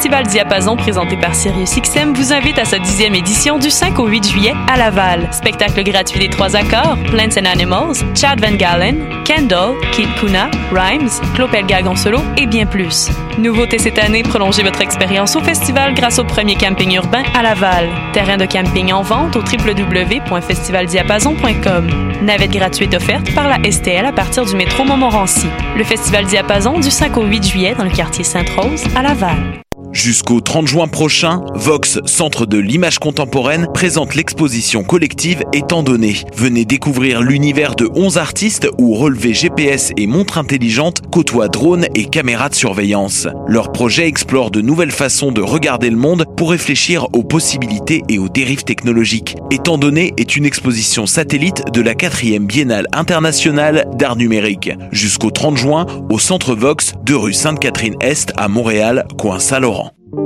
Festival Diapason, présenté par SiriusXM, vous invite à sa 10e édition du 5 au 8 juillet à Laval. Spectacle gratuit des 3 accords, Plants and Animals, Chad Van Galen, Kendall, Kid Kuna, Rhymes, Claude Pelgag en solo et bien plus. Nouveauté cette année, prolongez votre expérience au festival grâce au premier camping urbain à Laval. Terrain de camping en vente au www.festivaldiapason.com. Navette gratuite offerte par la STL à partir du métro Montmorency. Le Festival Diapason du 5 au 8 juillet dans le quartier Sainte-Rose à Laval. Jusqu'au 30 juin prochain, Vox, Centre de l'image contemporaine, présente l'exposition collective Étant donné. Venez découvrir l'univers de 11 artistes où relevés GPS et montres intelligentes côtoient drones et caméras de surveillance. Leur projet explore de nouvelles façons de regarder le monde pour réfléchir aux possibilités et aux dérives technologiques. Étant donné est une exposition satellite de la 4e Biennale internationale d'art numérique. Jusqu'au 30 juin, au Centre Vox, 2 rue Sainte-Catherine-Est à Montréal, coin Saint-Laurent.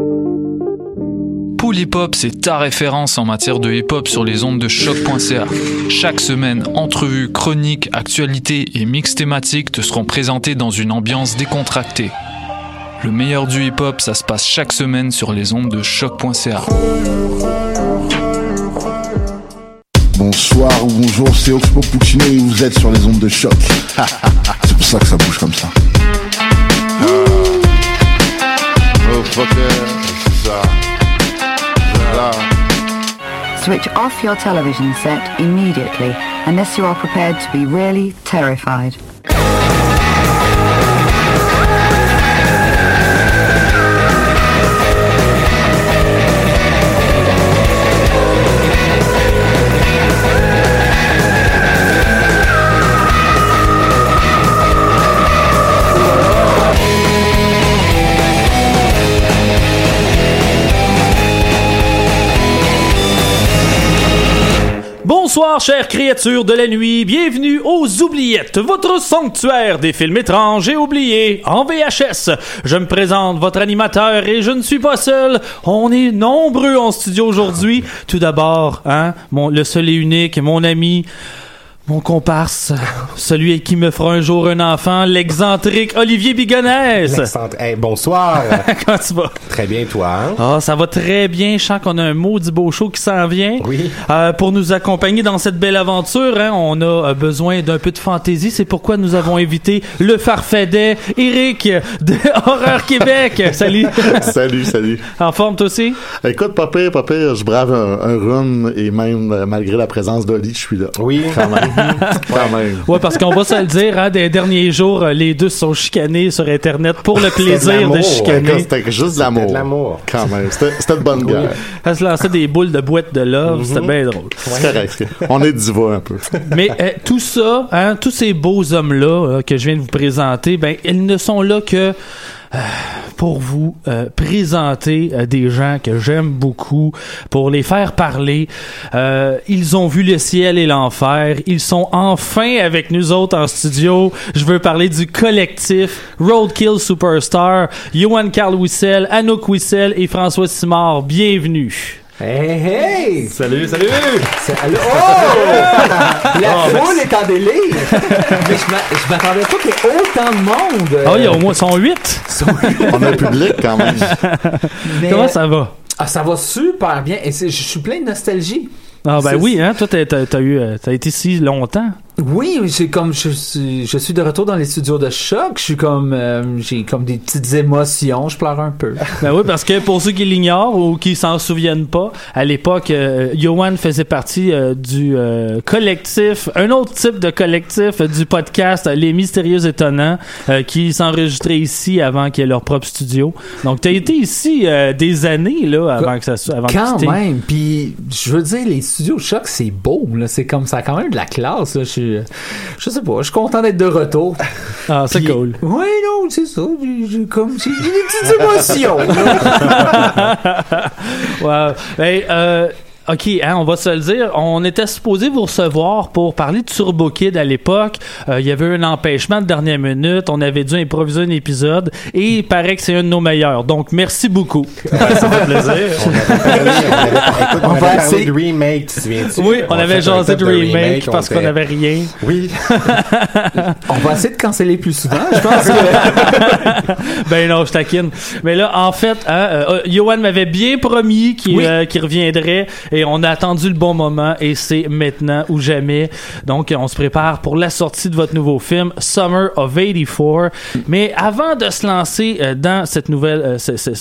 Pool Hip Hop, c'est ta référence en matière de hip-hop sur les ondes de choc.ca. Chaque semaine, entrevues, chroniques, actualités et mix thématiques te seront présentés dans une ambiance décontractée. Le meilleur du hip-hop, ça se passe chaque semaine sur les ondes de choc.ca. Bonsoir ou bonjour, c'est Oxpo Puccino et vous êtes sur les ondes de choc. C'est pour ça que ça bouge comme ça. Switch off your television set immediately unless you are prepared to be really terrified. Bonsoir, chères créatures de la nuit, bienvenue aux Oubliettes, votre sanctuaire des films étranges et oubliés en VHS. Je me présente, votre animateur, et je ne suis pas seul. On est nombreux en studio aujourd'hui. Tout d'abord, le seul et unique, mon ami, mon comparse, celui qui me fera un jour un enfant, l'excentrique Olivier Bigonès. Hey, bonsoir. Comment tu vas? Très bien, toi. Hein? Ah, ça va très bien. Je sens qu'on a un maudit beau show qui s'en vient. Oui. Pour nous accompagner dans cette belle aventure, on a besoin d'un peu de fantaisie. C'est pourquoi nous avons invité le farfadet Eric de Horreur Québec. Salut. Salut. En forme, toi aussi? Écoute, pas pire, je brave un run et même malgré la présence d'Oli, je suis là. Oui. Quand même. Ouais, parce qu'on va se le dire, des derniers jours, les deux se sont chicanés sur Internet pour le plaisir de chicaner. C'était juste de l'amour. C'était de l'amour. Quand même. C'était de bonne guerre. Elle se lançait des boules de boîte de love. C'était bien drôle. C'est correct. On est diva un peu. Mais tout ça, tous ces beaux hommes-là que je viens de vous présenter, ils ne sont là que pour vous présenter des gens que j'aime beaucoup, pour les faire parler. Ils ont vu le ciel et l'enfer. Ils sont enfin avec nous autres en studio. Je veux parler du collectif Roadkill Superstar, Johan Carl Wissel, Anouk Wissel et François Simard. Bienvenue. Hey! Salut! Oh! La foule est en délire! Mais je m'attendais pas qu'il y ait autant de monde! Il y a au moins 8! On a un public quand même. Mais... Comment ça va? Ah, ça va super bien. Et je suis plein de nostalgie. Oui, toi t'as été ici longtemps. Oui, c'est comme je suis de retour dans les studios de choc. Je suis comme j'ai comme des petites émotions. Je pleure un peu. Oui, parce que pour ceux qui l'ignorent ou qui s'en souviennent pas, à l'époque, Johan faisait partie du collectif, un autre type de collectif du podcast Les Mystérieux Étonnants, qui s'enregistrait ici avant qu'il y ait leur propre studio. Donc t'as été ici des années là avant que ça soit quand même. Puis je veux dire, les studios de choc, c'est beau là. C'est comme ça a quand même de la classe là. Je sais pas, je suis content d'être de retour. Ah, c'est cool. Oui, non, c'est ça. J'ai des petites émotions. Wow. OK, on va se le dire. On était supposé vous recevoir pour parler de Turbo Kid à l'époque. Il y avait eu un empêchement de dernière minute. On avait dû improviser un épisode et il paraît que c'est un de nos meilleurs. Donc, merci beaucoup. Ça fait plaisir. On va parler de remake, tu te souviens-tu? Oui, on avait jasé de remake parce qu'on n'avait rien. Oui. On va essayer de canceller plus souvent, je pense que... Ben non, je taquine. Mais là, en fait, Yoann m'avait bien promis qu'il reviendrait et on a attendu le bon moment et c'est maintenant ou jamais. Donc, on se prépare pour la sortie de votre nouveau film, Summer of 84. Mais avant de se lancer dans cette nouvelle...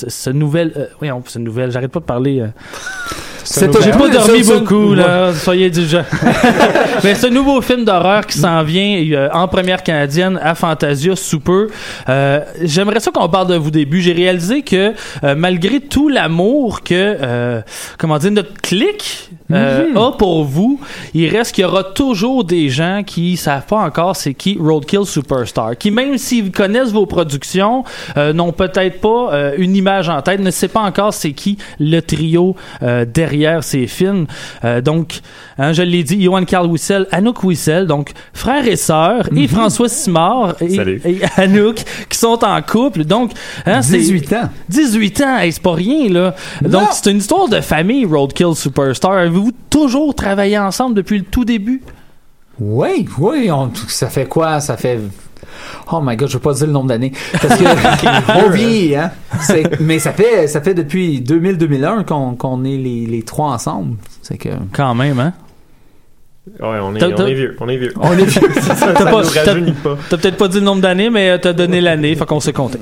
j'arrête pas de parler... J'ai pas dormi beaucoup, là. Soyez indulgents. Mais ce nouveau film d'horreur qui s'en vient en première canadienne à Fantasia sous peu. J'aimerais ça qu'on parle de vous début. J'ai réalisé que malgré tout l'amour que notre clique a pour vous, il reste qu'il y aura toujours des gens qui savent pas encore c'est qui Roadkill Superstar, qui même s'ils connaissent vos productions, n'ont peut-être pas une image en tête, ne sait pas encore c'est qui le trio derrière ces films. Donc, je l'ai dit, Johan Carl Wissel, Anouk Wissel, donc frère et sœur, et François Simard et Anouk, qui sont en couple. Donc, 18 ans. 18 ans, hey, c'est pas rien, là. Donc, c'est une histoire de famille, Roadkill Superstar. Avez-vous toujours travaillé ensemble depuis le tout début? Oui. Ça fait quoi? Ça fait... Oh my God, je veux pas dire le nombre d'années. Parce que on vit, hein. Mais ça fait depuis 2000-2001 qu'on est les trois ensemble. C'est que... Quand même, hein? Ouais, on est vieux. On est vieux. ça nous rajeunit pas. T'as peut-être pas dit le nombre d'années, mais t'as donné l'année, fait qu'on s'est compté.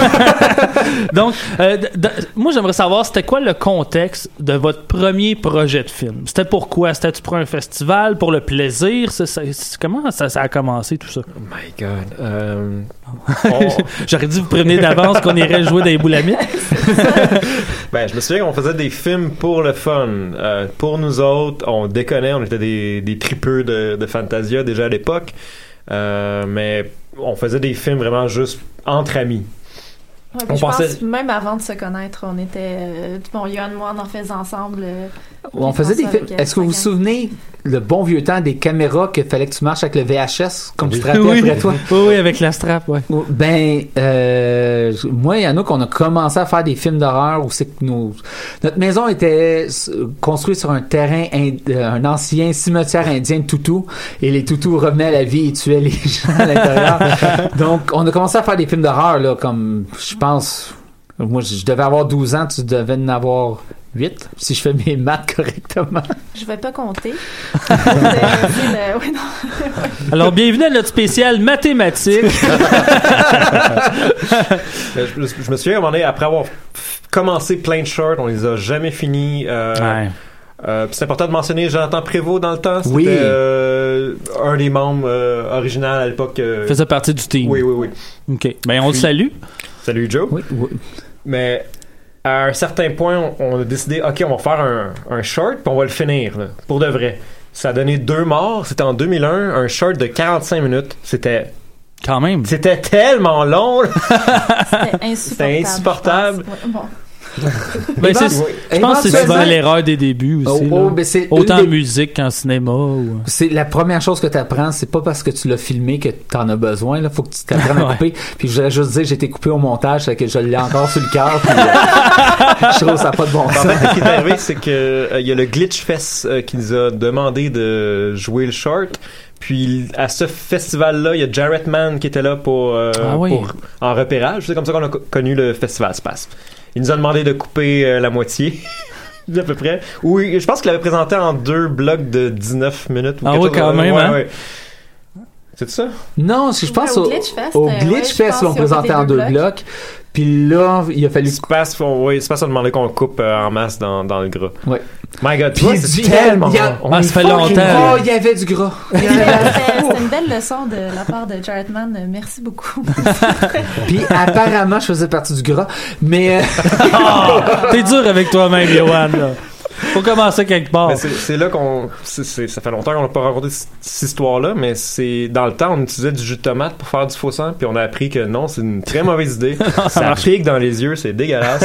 Donc, moi, j'aimerais savoir, c'était quoi le contexte de votre premier projet de film? C'était pourquoi? C'était-tu pour un festival, pour le plaisir? Comment ça a commencé, tout ça? Oh my God. J'aurais dû vous prévenir d'avance qu'on irait jouer dans les boulamites. Ben, je me souviens qu'on faisait des films pour le fun. Pour nous autres, on déconnait, on était des tripeux de Fantasia déjà à l'époque. Mais on faisait des films vraiment juste entre amis. Ouais, je pense même avant de se connaître, on était Yoann et moi on en faisait ensemble. On faisait des films. Est-ce que vous vous souvenez le bon vieux temps des caméras qu'il fallait que tu marches avec le VHS comme tu te rappelles après toi? Oui, avec la strap, ouais. Ben, moi et Anouk, on a commencé à faire des films d'horreur où c'est que notre maison était construite sur un terrain, un ancien cimetière indien de toutous, et les toutous revenaient à la vie et tuaient les gens à l'intérieur. Donc, on a commencé à faire des films d'horreur, là, comme, je pense, moi, je devais avoir 12 ans, tu devais en avoir 8, si je fais mes maths correctement. Je vais pas compter. Alors, bienvenue à notre spécial mathématiques. Je me souviens, à un moment donné, après avoir commencé plein de shorts, on les a jamais finis. C'est important de mentionner Jonathan Prévost dans le temps. C'était un des membres originaux à l'époque. Faisait partie du team. Oui. OK. Ben, on le salue. Salut, Joe. Oui. Mais à un certain point, on a décidé, OK, on va faire un short, puis on va le finir, là, pour de vrai. Ça a donné 2 morts. C'était en 2001, un short de 45 minutes. C'était... Quand même. C'était tellement long. C'était insupportable. Ben, je pense que c'est souvent l'erreur des débuts aussi. Autant en musique qu'en cinéma. C'est la première chose que tu apprends, c'est pas parce que tu l'as filmé que tu en as besoin. Il faut que tu t'apprennes à couper. Puis je voudrais juste dire, j'ai été coupé au montage, c'est que je l'ai encore sur le cœur. Je trouve ça n'a pas de bon sens. En fait, ce qui est arrivé, c'est que il y a le Glitch Fest qui nous a demandé de jouer le short. Puis à ce festival-là, il y a Jarrett Mann qui était là pour en repérage. C'est comme ça qu'on a connu le festival Space. Il nous a demandé de couper la moitié, à peu près. Oui, je pense qu'il l'avait présenté en 2 blocs de 19 minutes. Ah oui, quand même, hein? Ouais. C'est ça? Non, je pense au Glitch Fest, l'on présentait en 2 blocs. Puis là, il a fallu... Space a demandé qu'on coupe en masse dans le gras. Oui. My God, toi, c'est tellement... ça fait longtemps. Oh, il y avait du gras. C'était une belle leçon de la part de Jarrett Mann. Merci beaucoup. Puis apparemment, je faisais partie du gras. Mais... T'es dur avec toi-même, Yoann, là. Faut commencer quelque part. Mais c'est là ça fait longtemps qu'on n'a pas raconté cette histoire-là, mais c'est dans le temps, on utilisait du jus de tomate pour faire du faux sang, puis on a appris que non, c'est une très mauvaise idée. Ça pique dans les yeux, c'est dégueulasse.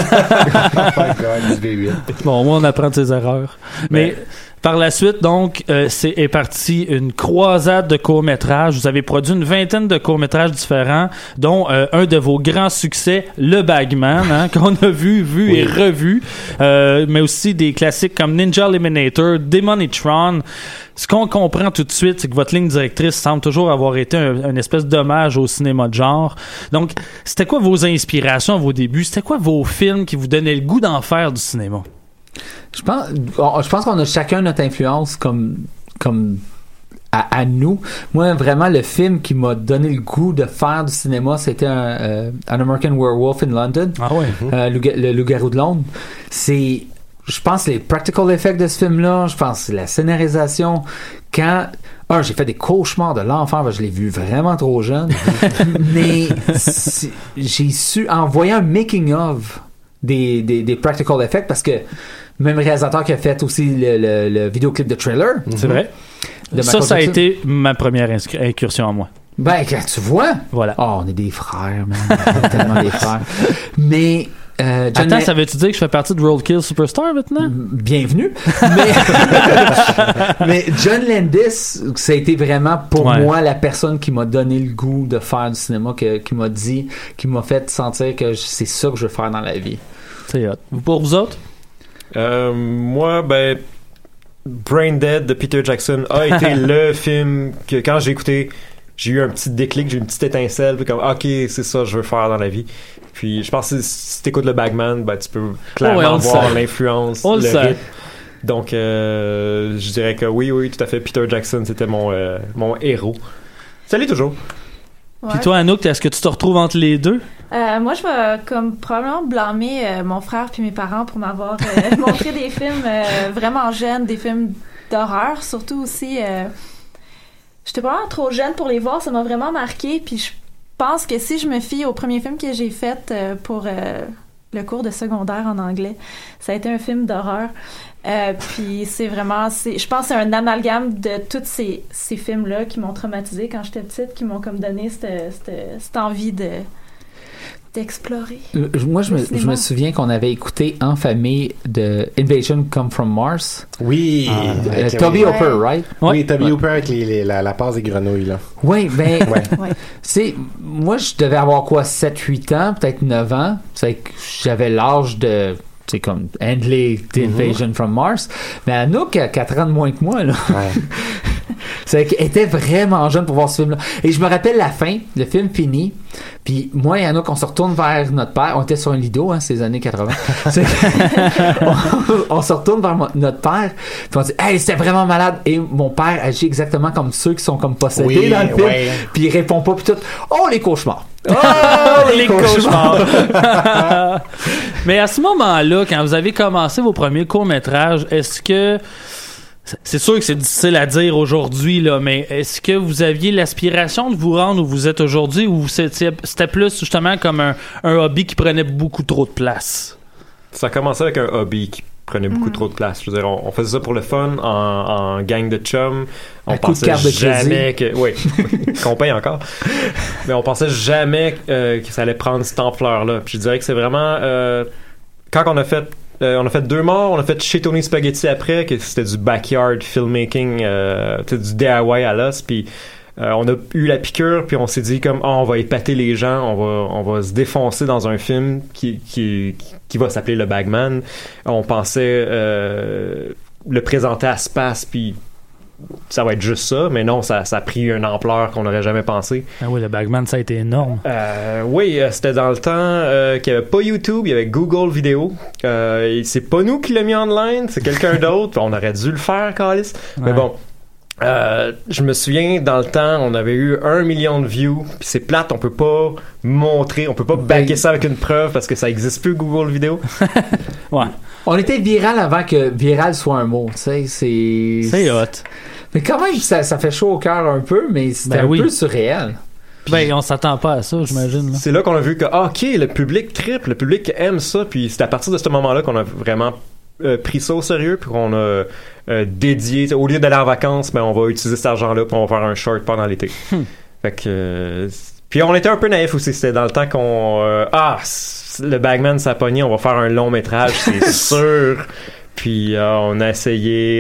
Bon, moi, on apprend de ses erreurs. Mais par la suite, donc, est partie une croisade de courts-métrages. Vous avez produit une vingtaine de courts-métrages différents, dont un de vos grands succès, Le Bagman, qu'on a vu et revu, mais aussi des classiques comme Ninja Eliminator, Demonitron. Ce qu'on comprend tout de suite, c'est que votre ligne directrice semble toujours avoir été une espèce d'hommage au cinéma de genre. Donc, c'était quoi vos inspirations à vos débuts? C'était quoi vos films qui vous donnaient le goût d'en faire du cinéma? Je pense qu'on a chacun notre influence comme à nous. Moi, vraiment, le film qui m'a donné le goût de faire du cinéma, c'était un American Werewolf in London. Ah ouais. Le Loup-garou de Londres. Je pense les practical effects de ce film-là, je pense la scénarisation. J'ai fait des cauchemars de l'enfer, je l'ai vu vraiment trop jeune. Mais j'ai su, en voyant un making-of des practical effects, parce que même réalisateur qui a fait aussi le vidéoclip de Thriller. C'est vrai. Ça a été ma première incursion à moi. Ben, tu vois? Voilà. Oh, on est des frères, man. On est tellement des frères. Mais... attends, ça veut-tu dire que je fais partie de Roadkill Superstar maintenant? Bienvenue. Mais John Landis, ça a été vraiment pour moi la personne qui m'a donné le goût de faire du cinéma, qui m'a fait sentir que c'est ça que je veux faire dans la vie. C'est hot. Pour vous autres? Moi, Brain Dead de Peter Jackson a été le film que quand j'ai écouté, j'ai eu un petit déclic, j'ai eu une petite étincelle, puis comme ok, c'est ça que je veux faire dans la vie. Puis je pense que si tu écoutes le Bagman, tu peux clairement voir l'influence, le rythme. Donc je dirais que oui, tout à fait, Peter Jackson, c'était mon héros. Ça l'est toujours. Ouais. Puis toi, Anouk, est-ce que tu te retrouves entre les deux? Moi, je vais probablement blâmer mon frère puis mes parents pour m'avoir montré des films vraiment jeunes, des films d'horreur, surtout aussi. J'étais probablement trop jeune pour les voir, ça m'a vraiment marqué, puis je pense que si je me fie au premier film que j'ai fait pour le cours de secondaire en anglais, ça a été un film d'horreur. Puis c'est vraiment, je pense que c'est un amalgame de tous ces films-là qui m'ont traumatisée quand j'étais petite, qui m'ont comme donné cette envie d'explorer. Moi, je me souviens qu'on avait écouté en famille de Invasion Come From Mars. Oui. Toby Hooper, right? Oui, Toby Hooper avec la passe des grenouilles, là. Oui, ben, moi, je devais avoir quoi, 7-8 ans, peut-être 9 ans. C'est que j'avais l'âge de... C'est comme handler Invasion from Mars. Mais Anouk a 4 ans de moins que moi, là. Ouais. C'est qu'elle était vraiment jeune pour voir ce film-là. Et je me rappelle la fin, le film fini. Puis moi et Anouk, on se retourne vers notre père. On était sur un lido, ces années 80. on se retourne vers notre père. Puis on dit, hey, c'était vraiment malade. Et mon père agit exactement comme ceux qui sont comme possédés dans le film. Ouais. Puis il répond pas. Puis tout, oh, les cauchemars. Oh, les cauchemars. Mais à ce moment-là, quand vous avez commencé vos premiers courts-métrages, est-ce que... C'est sûr que c'est difficile à dire aujourd'hui, là, mais est-ce que vous aviez l'aspiration de vous rendre où vous êtes aujourd'hui, ou c'était plus justement comme un hobby qui prenait beaucoup trop de place? Ça a commencé avec un hobby qui prenait beaucoup trop de place. Je veux dire, on faisait ça pour le fun, en gang de chums. On pensait jamais qu'on paye encore. Mais on pensait jamais que ça allait prendre cette ampleur-là. Puis je dirais que c'est vraiment... quand on a fait 2 morts, on a fait chez Tony Spaghetti après, que c'était du backyard filmmaking, du DIY à l'os, puis on a eu la piqûre, puis on s'est dit comme on va épater les gens, on va se défoncer dans un film qui va s'appeler Le Bagman. On pensait le présenter à Space, puis ça va être juste ça, mais non, ça a pris une ampleur qu'on n'aurait jamais pensé. Ah oui, le Bagman, ça a été énorme. Oui, c'était dans le temps qu'il n'y avait pas YouTube, il y avait Google Vidéo. C'est pas nous qui l'a mis online, c'est quelqu'un d'autre. On aurait dû le faire, Calis. Mais bon, je me souviens, dans le temps, on avait eu 1 million de views, puis c'est plate, on peut pas montrer, on peut pas backer ça avec une preuve parce que ça existe plus, Google Vidéo. Ouais. On était viral avant que viral soit un mot, tu sais, c'est hot. Mais quand même, ça fait chaud au cœur un peu, mais c'était un peu surréel. Ben, on s'attend pas à ça, j'imagine. Là. C'est là qu'on a vu que, OK, le public triple, le public aime ça, puis c'est à partir de ce moment-là qu'on a vraiment pris ça au sérieux, puis qu'on a dédié, au lieu d'aller en vacances, on va utiliser cet argent-là, puis on va faire un short pendant l'été. Fait que... puis on était un peu naïfs aussi, c'était dans le temps qu'on... le Bagman ça a pogné, on va faire un long métrage, c'est sûr. Puis on a essayé,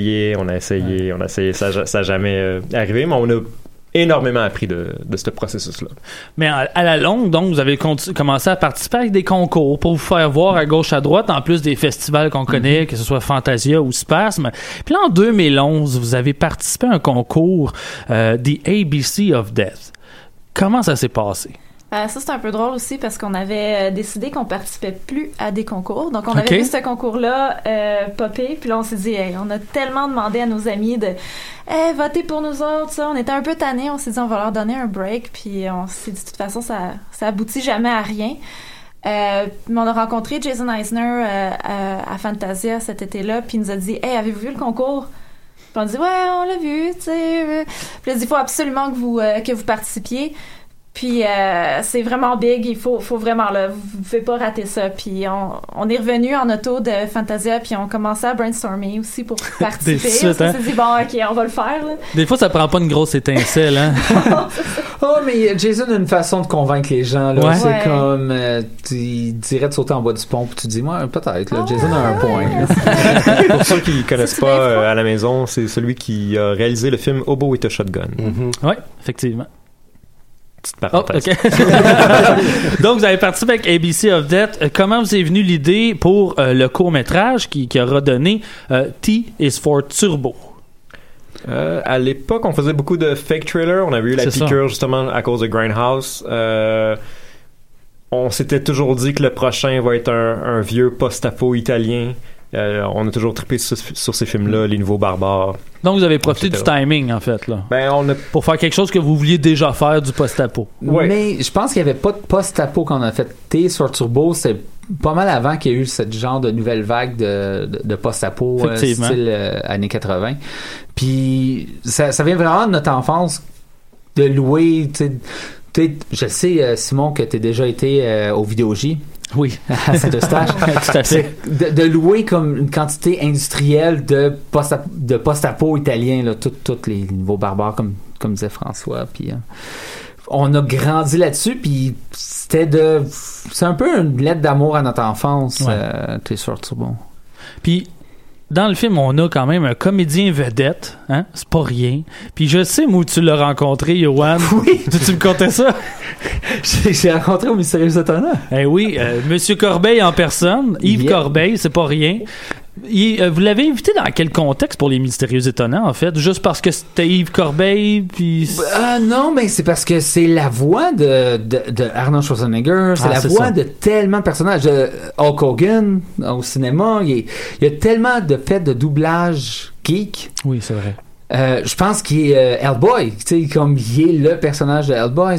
ça n'a jamais arrivé, mais on a énormément appris de ce processus-là. Mais à la longue, donc, vous avez commencé à participer avec des concours pour vous faire voir à gauche, à droite, en plus des festivals qu'on connaît, que ce soit Fantasia ou Spasme. Puis là, en 2011, vous avez participé à un concours, The ABC of Death. Comment ça s'est passé? Ça, c'est un peu drôle aussi parce qu'on avait décidé qu'on participait plus à des concours. Donc, on avait vu ce concours-là popper. Puis là, on s'est dit, on a tellement demandé à nos amis de voter pour nous autres. Ça. On était un peu tannés. On s'est dit, on va leur donner un break. Puis on s'est dit, de toute façon, ça aboutit jamais à rien. On a rencontré Jason Eisner à Fantasia cet été-là. Puis il nous a dit, avez-vous vu le concours? Puis on a dit, ouais, on l'a vu. Tu sais. Puis il a dit, il faut absolument que vous participiez. Puis c'est vraiment big, il faut vraiment là, vous pouvez pas rater ça. Puis on est revenu en auto de Fantasia, puis on commençait à brainstormer aussi pour participer. On s'est dit bon, ok, on va le faire. Là. Des fois, ça prend pas une grosse étincelle, hein. Mais Jason a une façon de convaincre les gens. Là. Ouais. C'est comme tu dirais de sauter en bas du pont, puis tu dis moi peut-être. Là, Jason a un point. Pour ceux qui connaissent pas à la maison, c'est celui qui a réalisé le film Hobo with a Shotgun. Oui, effectivement. Petite parenthèse. Donc, vous avez participé avec ABC of Death. Comment vous est venue l'idée pour le court-métrage qui aura donné T is for Turbo? À l'époque, on faisait beaucoup de fake trailers. On avait eu la piqûre justement à cause de Grindhouse. On s'était toujours dit que le prochain va être un vieux post-apo italien. On a toujours trippé sur ces films-là, Les Nouveaux Barbares. Donc, vous avez profité du timing, en fait, là. Pour faire quelque chose que vous vouliez déjà faire, du post-apo. Ouais. Mais je pense qu'il n'y avait pas de post-apo quand on a fait T sur Turbo. C'est pas mal avant qu'il y a eu ce genre de nouvelle vague de post-apo style années 80. Puis, ça vient vraiment de notre enfance de louer, je sais, Simon, que tu as déjà été au Vidéo-J. Oui, à Saint-Eustache. Tout à fait. De louer comme une quantité industrielle de post-apo italien, là, tous les Nouveaux Barbares, comme disait François. Puis on a grandi là-dessus, puis c'est un peu une lettre d'amour à notre enfance. T'es sûr, c'est bon. Puis dans le film, on a quand même un comédien vedette, hein? C'est pas rien. Puis je sais, moi, où tu l'as rencontré, Yoann. Oui. Tu me contais ça? J'ai rencontré au Mystérieux Étonnant. Oui, Monsieur Corbeil en personne. Yves Corbeil, c'est pas rien. Vous l'avez invité dans quel contexte pour les Mystérieux Étonnants, en fait? Juste parce que c'était Yves Corbeil, puis... non, mais c'est parce que c'est la voix de Arnold Schwarzenegger, c'est la voix de tellement de personnages. Hulk Hogan, au cinéma, il y a tellement de faits de doublage geek. Oui, c'est vrai. Je pense qu'il est Hellboy, tu sais, comme il est le personnage de Hellboy.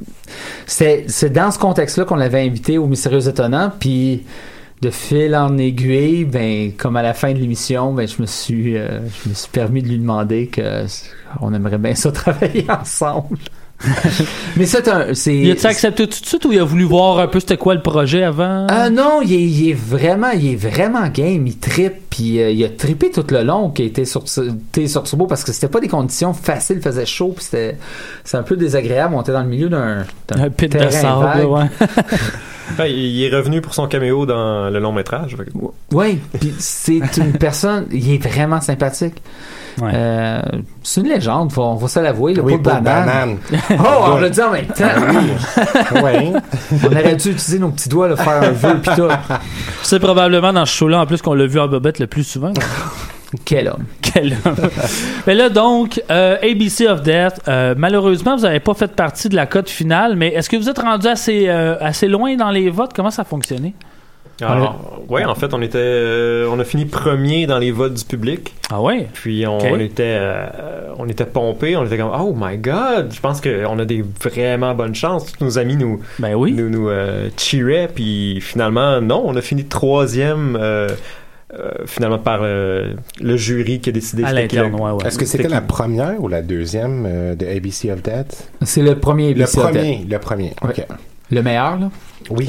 C'est dans ce contexte-là qu'on l'avait invité au Mystérieux Étonnant, puis... de fil en aiguille, comme à la fin de l'émission, je me suis permis de lui demander qu'on aimerait bien ça travailler ensemble. Mais il a-tu accepté tout de suite ou il a voulu voir un peu c'était quoi le projet avant? Non, il est vraiment game, il trippe, puis il a trippé tout le long qu'il était sur Turbo parce que c'était pas des conditions faciles, il faisait chaud, puis c'est un peu désagréable, on était dans le milieu d'un pit de sable, ouais. Il est revenu pour son caméo dans le long métrage. Oui, puis c'est une personne, il est vraiment sympathique. Ouais. C'est une légende, on va se l'avouer. Oui, pour banane. On l'a dit en même temps. Oui. On aurait dû utiliser nos petits doigts, faire un vœu pis tout. C'est probablement dans ce show-là, en plus, qu'on l'a vu en bobette le plus souvent. Quel homme. Mais là, donc, ABC of Death, malheureusement, vous n'avez pas fait partie de la cote finale, mais est-ce que vous êtes rendu assez loin dans les votes? Comment ça a fonctionné? Oui, en fait, on a fini premier dans les votes du public. Ah ouais? Puis on était pompés, on était comme oh my god, je pense qu'on a des vraiment bonnes chances. Tous nos amis nous cheeraient, puis finalement non, on a fini troisième. Finalement par le jury qui a décidé. À l'interne, ouais. Est-ce que c'était la première ou la deuxième de ABC of Death? C'est le premier ABC of Death. Le premier, OK. Le meilleur, là? Oui.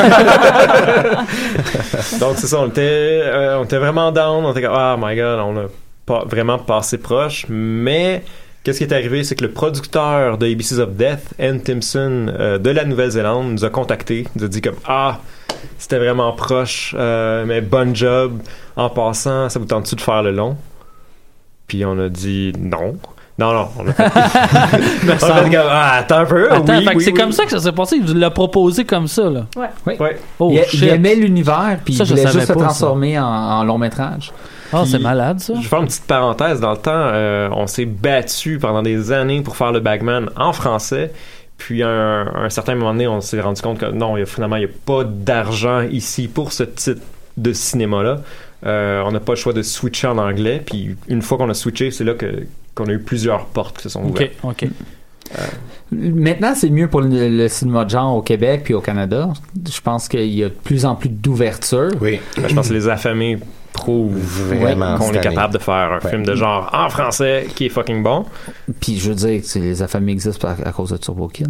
Donc c'est ça, on était vraiment down, on était comme oh my god, on a pas vraiment passé proche, mais qu'est-ce qui est arrivé, c'est que le producteur de ABCs of Death, Ann Timpson de la Nouvelle-Zélande, nous a contactés, nous a dit comme c'était vraiment proche, mais bon job. En passant, ça vous tente-tu de faire le long? Puis on a dit non. Non, on a fait comme, attends un peu. Attends, c'est comme ça que ça s'est passé. Il vous l'a proposé comme ça, là. Ouais. Oh, il aimait l'univers, puis il voulait juste se pas, transformer en long métrage. Ah, c'est malade, ça. Je vais faire une petite parenthèse. Dans le temps, on s'est battu pendant des années pour faire le Bagman en français. Puis à un certain moment donné, on s'est rendu compte que non, finalement, il n'y a pas d'argent ici pour ce type de cinéma-là. On n'a pas le choix de switcher en anglais. Puis une fois qu'on a switché, c'est là qu'on a eu plusieurs portes qui se sont ouvertes. OK. Maintenant, c'est mieux pour le cinéma de genre au Québec puis au Canada. Je pense qu'il y a de plus en plus d'ouverture. Oui. Je pense que les affamés prouvent vraiment qu'on est capable de faire un film de genre en français qui est fucking bon. Puis je veux dire que les affamés existent à cause de Turbo Kid.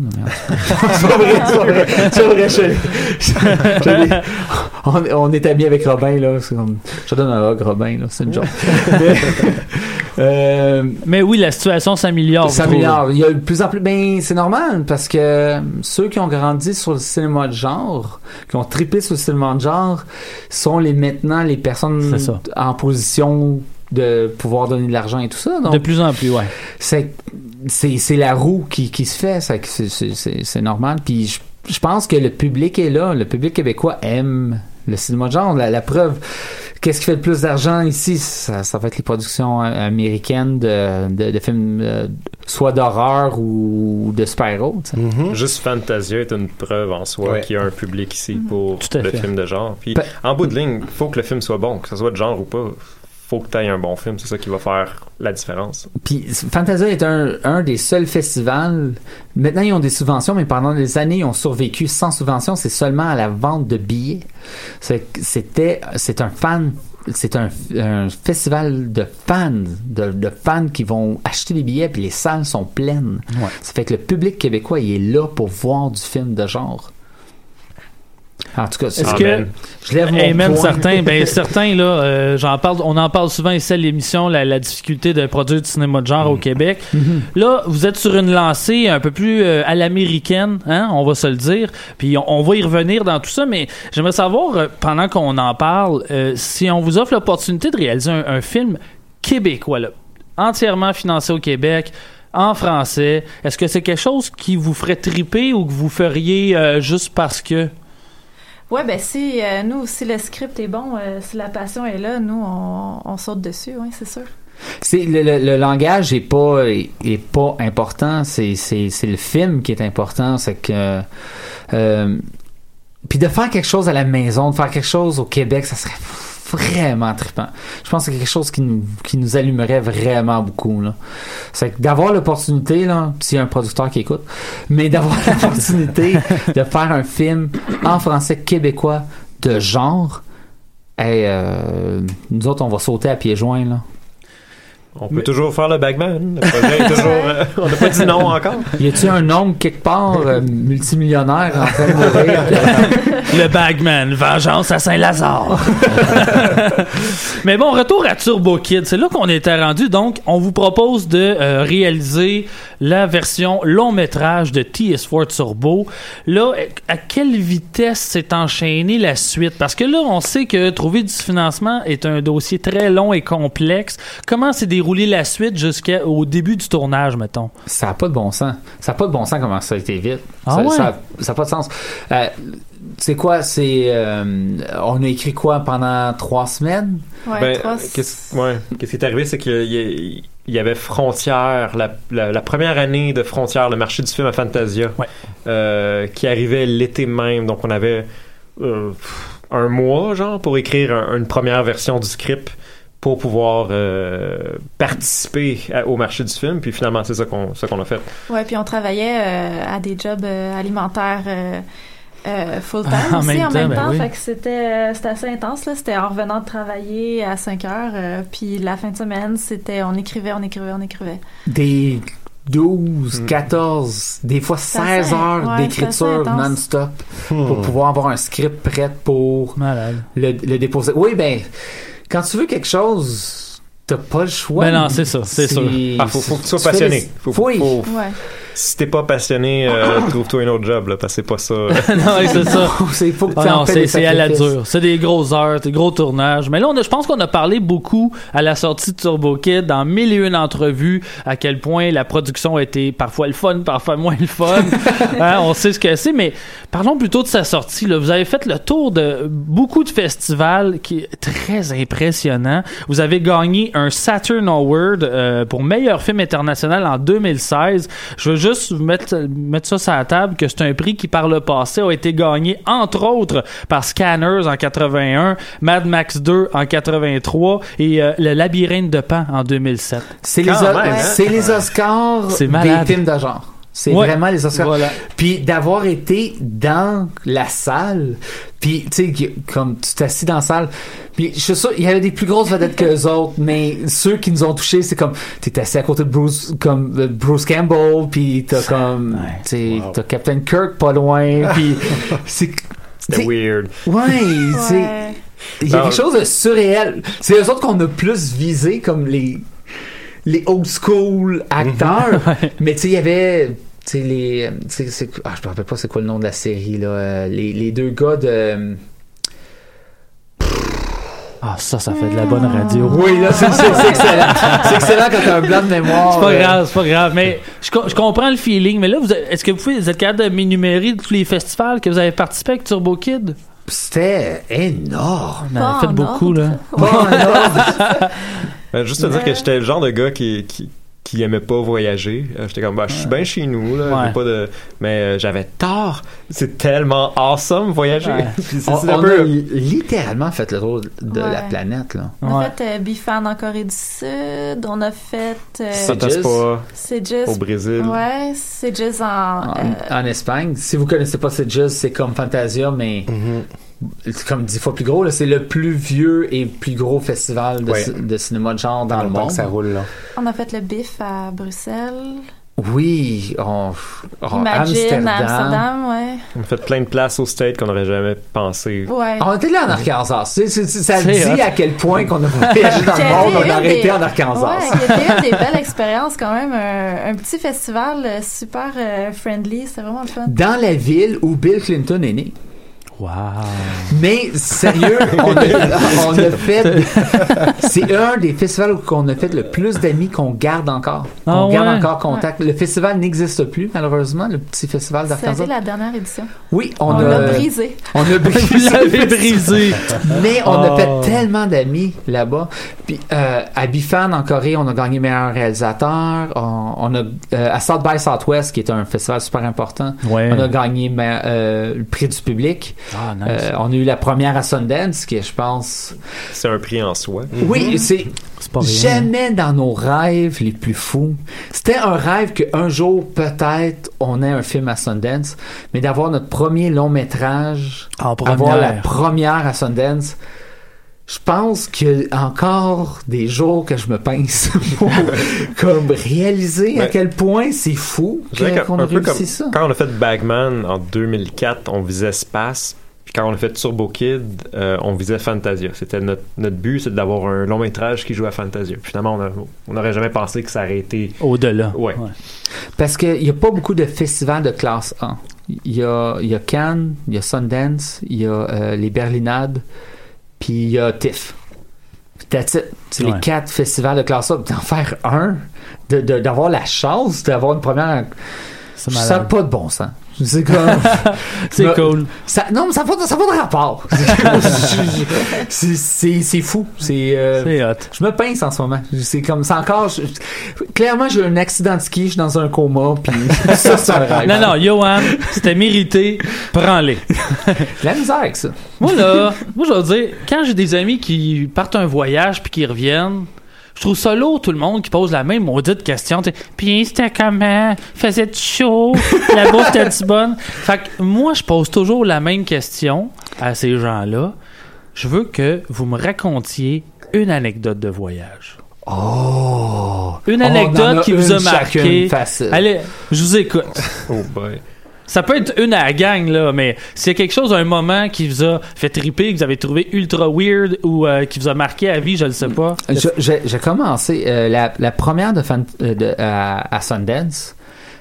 C'est vrai. On est amis avec Robin, là. C'est comme, je te donne un hug, Robin, là. C'est une joke. Mais oui, la situation s'améliore. Il y a de plus en plus. Ben, c'est normal parce que ceux qui ont grandi sur le cinéma de genre, qui ont trippé sur le cinéma de genre, sont maintenant les personnes en position de pouvoir donner de l'argent et tout ça. Donc, de plus en plus, ouais. C'est la roue qui se fait. C'est normal. Puis je pense que le public est là. Le public québécois aime le cinéma de genre. La preuve. Qu'est-ce qui fait le plus d'argent ici? Ça va être les productions américaines de films soit d'horreur ou de super-héros. Juste Fantasia est une preuve en soi qu'il y a un public ici pour le film de genre. Puis en bout de ligne, il faut que le film soit bon, que ce soit de genre ou pas. Faut que tu aies un bon film, c'est ça qui va faire la différence. Puis Fantasia est un des seuls festivals. Maintenant, ils ont des subventions, mais pendant des années, ils ont survécu sans subvention. C'est seulement à la vente de billets. C'est un festival de fans qui vont acheter des billets, puis les salles sont pleines. Ouais. Ça fait que le public québécois, il est là pour voir du film de genre. En tout cas, est-ce que je lève mon et même point. certains là, on en parle souvent ici à l'émission, la difficulté de produire du cinéma de genre au Québec. Là, vous êtes sur une lancée un peu plus à l'américaine, hein, on va se le dire. Puis on va y revenir dans tout ça, mais j'aimerais savoir pendant qu'on en parle, si on vous offre l'opportunité de réaliser un film québécois, là, entièrement financé au Québec, en français, est-ce que c'est quelque chose qui vous ferait triper ou que vous feriez juste parce que? Ouais, ben si nous, si le script est bon, si la passion est là, nous, on saute dessus, oui, c'est sûr. Le langage est pas important, c'est le film qui est important, c'est que puis de faire quelque chose à la maison, de faire quelque chose au Québec, ça serait vraiment trippant. Je pense que c'est quelque chose qui nous allumerait vraiment beaucoup, là. C'est que d'avoir l'opportunité, là, s'il y a un producteur qui écoute, mais d'avoir l'opportunité de faire un film en français québécois de genre, nous autres, on va sauter à pieds joints, là. On peut toujours faire le Bagman. Le projet est toujours, on n'a pas dit non encore. Y a-t-il un homme quelque part multimillionnaire en train de mourir? Le Bagman, vengeance à Saint-Lazare. Mais bon, retour à Turbo Kid. C'est là qu'on était rendu. Donc, on vous propose de réaliser la version long métrage de TS4 Turbo. Là, à quelle vitesse s'est enchaînée la suite? Parce que là, on sait que trouver du financement est un dossier très long et complexe. Comment s'est déroulé la suite jusqu'au début du tournage, mettons? Ça n'a pas de bon sens. Ça n'a pas de bon sens comment ça a été vite. Ah ça n'a pas de sens. C'est quoi? On a écrit quoi pendant 3 semaines? Ouais, qu'est-ce qui est arrivé, c'est qu'il y avait Frontières, la première année de Frontières, le marché du film à Fantasia, qui arrivait l'été même. Donc, on avait un mois, genre, pour écrire une première version du script pour pouvoir participer au marché du film. Puis finalement, c'est ça qu'on a fait. Ouais, puis on travaillait à des jobs alimentaires full-time aussi en même temps. Oui. Fait que c'était assez intense, là. C'était en revenant de travailler à 5 heures. Puis la fin de semaine, c'était on écrivait. 12, 14, des fois 16 heures d'écriture non-stop pour pouvoir avoir un script prêt pour le déposer. Oui, ben, quand tu veux quelque chose, t'as pas le choix. Ben non, c'est ça, c'est sûr. Faut que tu sois passionné. Si t'es pas passionné, trouve-toi un autre job, là, parce que c'est pas ça. Non, c'est ça. Faut que c'est à la dure. C'est des grosses heures, des gros tournages. Mais là, je pense qu'on a parlé beaucoup à la sortie de Turbo Kid, dans 1001 entrevues, à quel point la production était parfois le fun, parfois moins le fun. On sait ce que c'est, mais parlons plutôt de sa sortie. Là. Vous avez fait le tour de beaucoup de festivals qui est très impressionnant. Vous avez gagné un Saturn Award pour meilleur film international en 2016. Je veux juste mettre ça sur la table, que c'est un prix qui, par le passé, a été gagné, entre autres, par Scanners en 81, Mad Max 2 en 83 et Le Labyrinthe de Pan en 2007. C'est les Oscars des films de genre. C'est vraiment les Oscars. Voilà. Puis d'avoir été dans la salle, puis tu sais, comme tu t'assis dans la salle, puis je suis sûr, il y avait des plus grosses vedettes que les autres, mais ceux qui nous ont touchés, c'est comme, t'es assis à côté de Bruce Campbell, puis t'as comme, tu sais, t'as Captain Kirk pas loin, puis c'était weird. Il y a quelque chose de surréel. C'est eux autres qu'on a plus visé comme les old school acteurs, mais tu sais, il y avait je me rappelle pas c'est quoi le nom de la série là, les deux gars de ça fait de la bonne radio. Oui, là, c'est excellent. C'est excellent quand t'as un blanc de mémoire. C'est pas grave. Mais je comprends le feeling. Mais là, est-ce que vous êtes capable de m'énumérer tous les festivals que vous avez participé avec Turbo Kid? C'était énorme. On en a fait beaucoup, là. Juste te dire que j'étais le genre de gars qui aimait pas voyager. J'étais comme, je suis bien chez nous, là. J'ai pas de... Mais j'avais tort. C'est tellement awesome voyager. On a littéralement fait le tour de la planète, là. On a fait Bifan en Corée du Sud. On a fait Sitges au Brésil. Ouais, Sitges en Espagne. Si vous connaissez pas Sitges, c'est comme Fantasia, mais c'est comme 10 fois plus gros. Là. C'est le plus vieux et plus gros festival de cinéma de genre dans le monde. Ça roule, là. On a fait le BIF à Bruxelles. Oui, Imagine, Amsterdam, ouais. On a fait plein de places au States qu'on n'aurait jamais pensé. Ouais. On était là en Arkansas. Ça dit à quel point qu'on a voyagé dans le monde, on a arrêté en Arkansas. Ouais, il y a eu des belles expériences quand même. Un petit festival super friendly, c'était vraiment le fun. Dans la ville où Bill Clinton est né. Wow. Mais sérieux, on a fait. C'est un des festivals où on a fait le plus d'amis qu'on garde encore. On garde encore contact. Ouais. Le festival n'existe plus, malheureusement, le petit festival d'Arkansas. C'était la dernière édition. Oui, on l'a brisé. On a brisé. Mais on a fait tellement d'amis là-bas. Puis à Bifan, en Corée, on a gagné meilleur réalisateur. On a à South by Southwest, qui est un festival super important, on a gagné le prix du public. Ah, nice. On a eu la première à Sundance, qui est, je pense... C'est un prix en soi. Oui, c'est pas jamais dans nos rêves les plus fous. C'était un rêve qu'un jour, peut-être, on ait un film à Sundance, mais d'avoir notre premier long métrage, avoir la première à Sundance... Je pense qu'il y a encore des jours que je me pince pour comme réaliser à quel point c'est fou qu'on a réussi ça. Quand on a fait Bagman en 2004, on visait Space. Puis quand on a fait Turbo Kid, on visait Fantasia. C'était notre but, c'est d'avoir un long métrage qui joue à Fantasia. Puis finalement, on n'aurait jamais pensé que ça aurait été... Au-delà. Ouais. Parce qu'il n'y a pas beaucoup de festivals de classe A. Il y a Cannes, il y a Sundance, il y a les Berlinades, puis il y a TIFF. That's it. C'est les 4 festivals de classe A. D'en faire un, d'avoir la chance d'avoir une première... Ça n'a pas de bon sens. C'est comme... c'est cool. Non, mais ça n'a pas de rapport. C'est fou. C'est hot. Je me pince en ce moment. C'est comme ça encore... Clairement, j'ai un accident de ski, je suis dans un coma, puis ça, c'est un rêve. Non, Johan, c'était mérité. Prends-les. La misère avec ça. Moi, je veux dire, quand j'ai des amis qui partent un voyage puis qui reviennent, je trouve ça lourd, tout le monde qui pose la même maudite question. Puis c'était comment? Faisait-tu chaud? La bouffe était-tu bonne? Fait que moi, je pose toujours la même question à ces gens-là. Je veux que vous me racontiez une anecdote de voyage. Oh! Une anecdote qui vous a marqué. Facile. Allez, je vous écoute. Oh boy. Ça peut être une à la gang, là, mais s'il y a quelque chose, un moment qui vous a fait triper, que vous avez trouvé ultra weird ou qui vous a marqué à vie, je le sais pas. J'ai commencé la première à Sundance.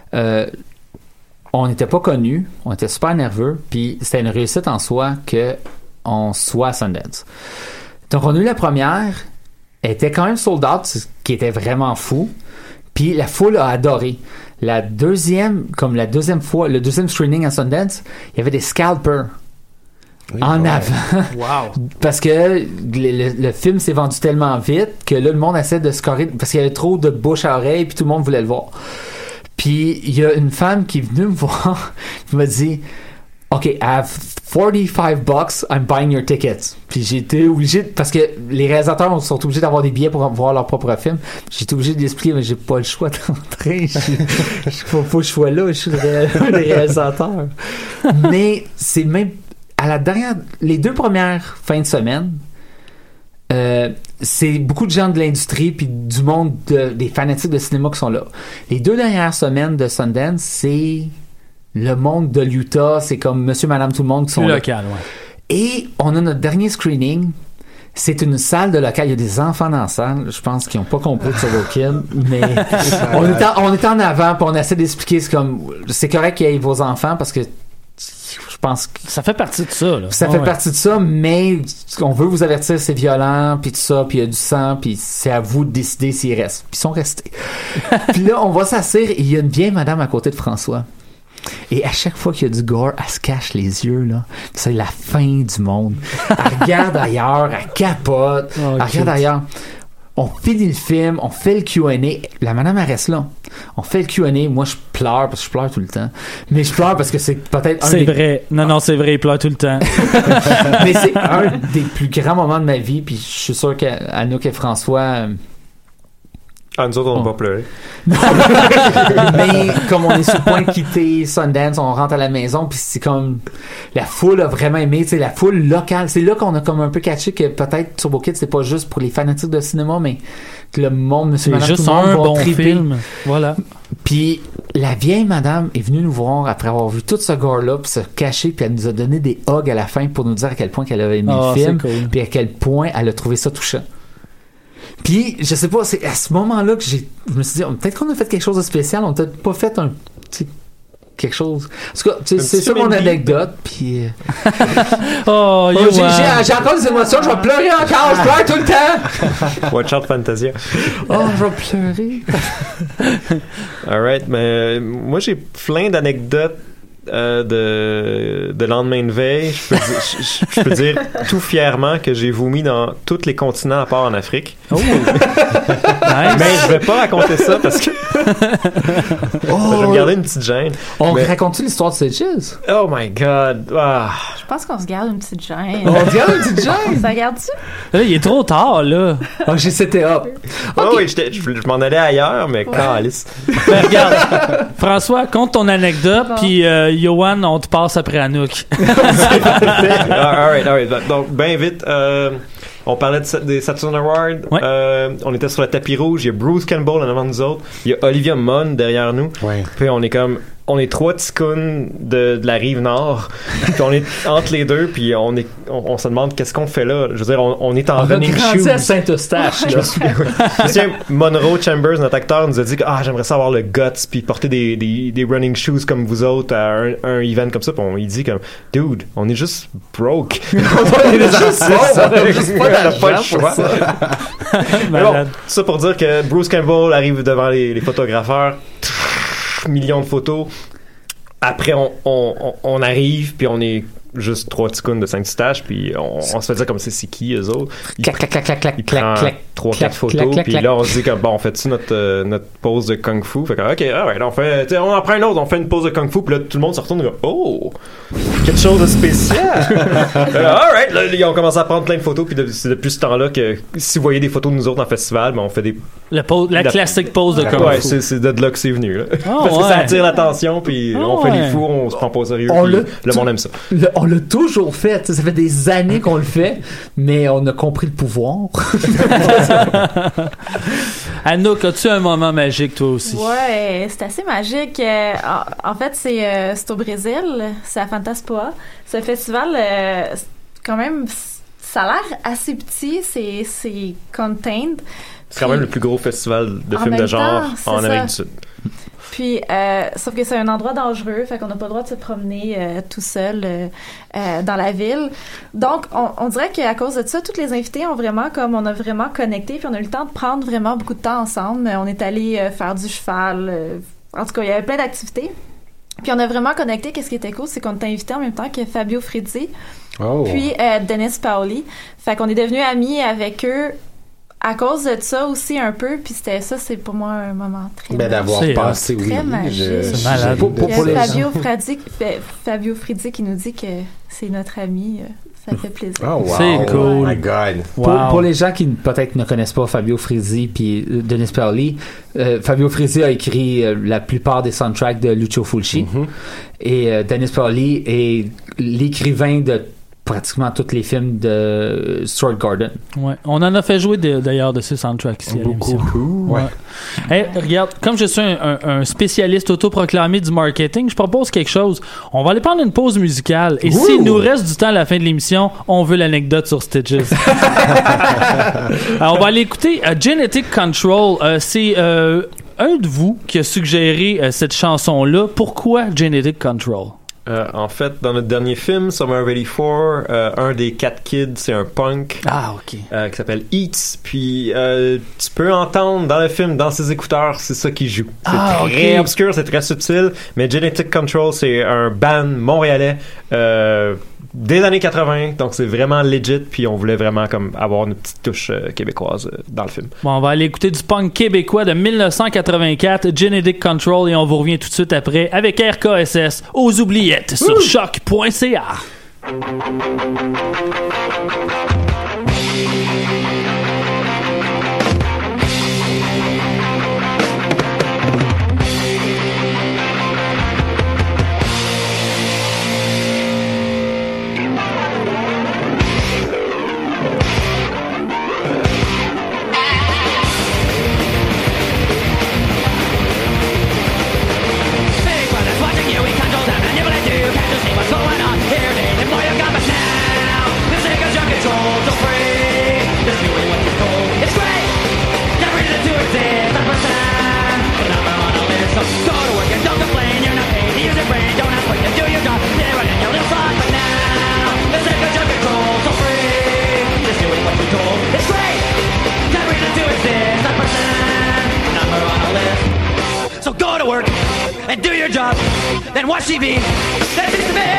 On n'était pas connus, on était super nerveux, puis c'était une réussite en soi que on soit à Sundance. Donc on a eu la première, elle était quand même sold out, ce qui était vraiment fou. Puis la foule a adoré. Le deuxième screening à Sundance, il y avait des scalpers en avant. Wow. Parce que le film s'est vendu tellement vite que là, le monde essaie de scorer parce qu'il y avait trop de bouche à oreille puis tout le monde voulait le voir. Puis il y a une femme qui est venue me voir qui m'a dit OK, I have $45, I'm buying your tickets. Puis j'ai été obligé, parce que les réalisateurs sont obligés d'avoir des billets pour voir leur propre film. J'ai été obligé d'expliquer, mais j'ai pas le choix d'entrer. Faut que je sois là, je suis le réalisateur. Mais c'est même, les 2 premières fins de semaine, c'est beaucoup de gens de l'industrie puis du monde des fanatiques de cinéma qui sont là. Les 2 dernières semaines de Sundance, c'est le monde de l'Utah, c'est comme monsieur, madame, tout le monde qui sont plus là. local, ouais. Et on a notre dernier screening. C'est une salle de local. Il y a des enfants dans la salle. Je pense qu'ils n'ont pas compris de Turbo Kid, mais on est en avant puis on essaie d'expliquer. C'est correct qu'il y ait vos enfants parce que je pense que ça fait partie de ça. Là. Ça fait partie de ça, mais on veut vous avertir, c'est violent, puis tout ça, puis il y a du sang, puis c'est à vous de décider s'ils restent. Puis ils sont restés. Puis là, on va s'asseoir et il y a une vieille madame à côté de François. Et à chaque fois qu'il y a du gore, elle se cache les yeux, là. C'est la fin du monde. Elle regarde ailleurs, elle capote, elle regarde ailleurs. On finit le film, on fait le Q&A. La madame, elle reste là. On fait le Q&A. Moi, je pleure parce que je pleure tout le temps. Mais je pleure parce que c'est peut-être C'est vrai. Non, c'est vrai, il pleure tout le temps. Mais c'est un des plus grands moments de ma vie. Puis je suis sûr qu'Anouk et François... nous autres, on n'a pas pleuré. Mais comme on est sur le point de quitter Sundance, on rentre à la maison, puis c'est comme la foule a vraiment aimé, tu sais, la foule locale. C'est là qu'on a comme un peu catché que peut-être Turbo Kid, c'est pas juste pour les fanatiques de cinéma, mais que le monde, monsieur, madame, juste tout le monde un va bon triper. film. Voilà. Puis la vieille madame est venue nous voir après avoir vu tout ce gore-là, puis se cacher, puis elle nous a donné des hugs à la fin pour nous dire à quel point qu'elle avait aimé le film, cool. puis à quel point elle a trouvé ça touchant. Puis, je sais pas, c'est à ce moment-là que je me suis dit, peut-être qu'on a fait quelque chose de spécial, on n'a peut-être pas fait quelque chose. En tout cas, c'est ça mon anecdote, puis... j'ai encore des émotions, je vais pleurer encore, je pleure tout le temps! Watch out, Fantasia. Je vais pleurer. Alright, mais moi, j'ai plein d'anecdotes de lendemain de veille. Je peux dire tout fièrement que j'ai vomi dans tous les continents à part en Afrique. Oh! Nice. Mais je vais pas raconter ça parce que je vais me garder une petite gêne. Raconte-tu l'histoire de Sitges? Oh my god. Je pense qu'on se garde une petite gêne. On se garde une petite gêne? Ça garde-tu? Là, il est trop tard, là. J'ai c'était up. Oui, je m'en allais ailleurs, mais calice. Ben, regarde, François, compte ton anecdote, puis Yoann, on te passe après Anouk. Alright. Donc, bien vite, on parlait des Saturn Awards. Ouais. On était sur le tapis rouge. Il y a Bruce Campbell en avant de nous autres. Il y a Olivia Munn derrière nous. Ouais. Puis on est 3 ticounes de la rive nord. Puis on est entre les deux. Puis on se demande qu'est-ce qu'on fait là. Je veux dire, on est en running shoes. À Saint-Eustache. Je me souviens, Monroe Chambers, notre acteur, nous a dit que j'aimerais ça avoir le guts puis porter des running shoes comme vous autres à un event comme ça. Puis il dit comme, dude, on est juste broke. On est juste pas le choix. Mais bon, ça pour dire que Bruce Campbell arrive devant les photographeurs, millions de photos. Après, on arrive, puis on est juste 3 ticounes de 5 stages, puis on se fait dire comme c'est qui eux autres. Il prend 3-4 photos, puis là on se dit que bon, on fait-tu notre pose de kung fu? Fait que ok, alright, on en prend un autre, on fait une pose de kung fu, puis là tout le monde se retourne et dit oh! quelque chose de spécial. Alright, là, ils ont commencé à prendre plein de photos, puis c'est depuis ce temps-là que si vous voyez des photos de nous autres dans le festival, ben on fait des... La classique pose de Kung Fu. Ouais, c'est de là que c'est venu. Là. Oh, parce que ça attire l'attention, puis on fait les fous, on se prend pas au sérieux, le monde aime ça. On l'a toujours fait. Ça fait des années qu'on le fait, mais on a compris le pouvoir. Anouk, as-tu un moment magique, toi aussi? Ouais, c'est assez magique. En fait, c'est au Brésil, c'est à Fantaspoa. Ce festival, quand même, ça a l'air assez petit, c'est contained. C'est quand même le plus gros festival de films de genre en Amérique du Sud. Puis, sauf que c'est un endroit dangereux, fait qu'on n'a pas le droit de se promener tout seul dans la ville. Donc, on dirait qu'à cause de ça, tous les invités on a vraiment connecté, puis on a eu le temps de prendre vraiment beaucoup de temps ensemble. On est allé faire du cheval. En tout cas, il y avait plein d'activités. Puis on a vraiment connecté. Qu'est-ce qui était cool, c'est qu'on était invités en même temps que Fabio Frizzi, puis Dennis Paoli. Fait qu'on est devenus amis avec eux à cause de ça aussi un peu, puis c'est pour moi un moment très magique. D'avoir passé, très magique. C'est malade. Pour Fabio Frizzi qui nous dit que c'est notre ami, ça fait plaisir. Oh, wow. C'est cool. Oh my God. Pour les gens qui peut-être ne connaissent pas Fabio Frizzi puis Dennis Paoli, Fabio Frizzi a écrit la plupart des soundtracks de Lucio Fulci, et Dennis Paoli est l'écrivain de pratiquement tous les films de Stuart Gordon. Ouais. On en a fait jouer d'ailleurs de ces soundtracks ici à l'émission. Ouais. Hey, regarde, comme je suis un spécialiste autoproclamé du marketing, je propose quelque chose. On va aller prendre une pause musicale. Et s'il nous reste du temps à la fin de l'émission, on veut l'anecdote sur Stitches. Alors, on va aller écouter Genetic Control. C'est un de vous qui a suggéré cette chanson-là. Pourquoi Genetic Control? En fait, dans notre dernier film, Summer of 84, un des 4 kids, c'est un punk qui s'appelle Eats. Puis tu peux entendre dans le film, dans ses écouteurs, c'est ça qui joue. C'est très obscur, c'est très subtil, mais Genetic Control, c'est un band montréalais des années 80, donc c'est vraiment legit, puis on voulait vraiment comme avoir une petite touche québécoise dans le film. Bon, on va aller écouter du punk québécois de 1984, Genetic Control, et on vous revient tout de suite après avec RKSS aux oubliettes sur choc.ca. So go to work and do your job, then watch TV. That's it to me.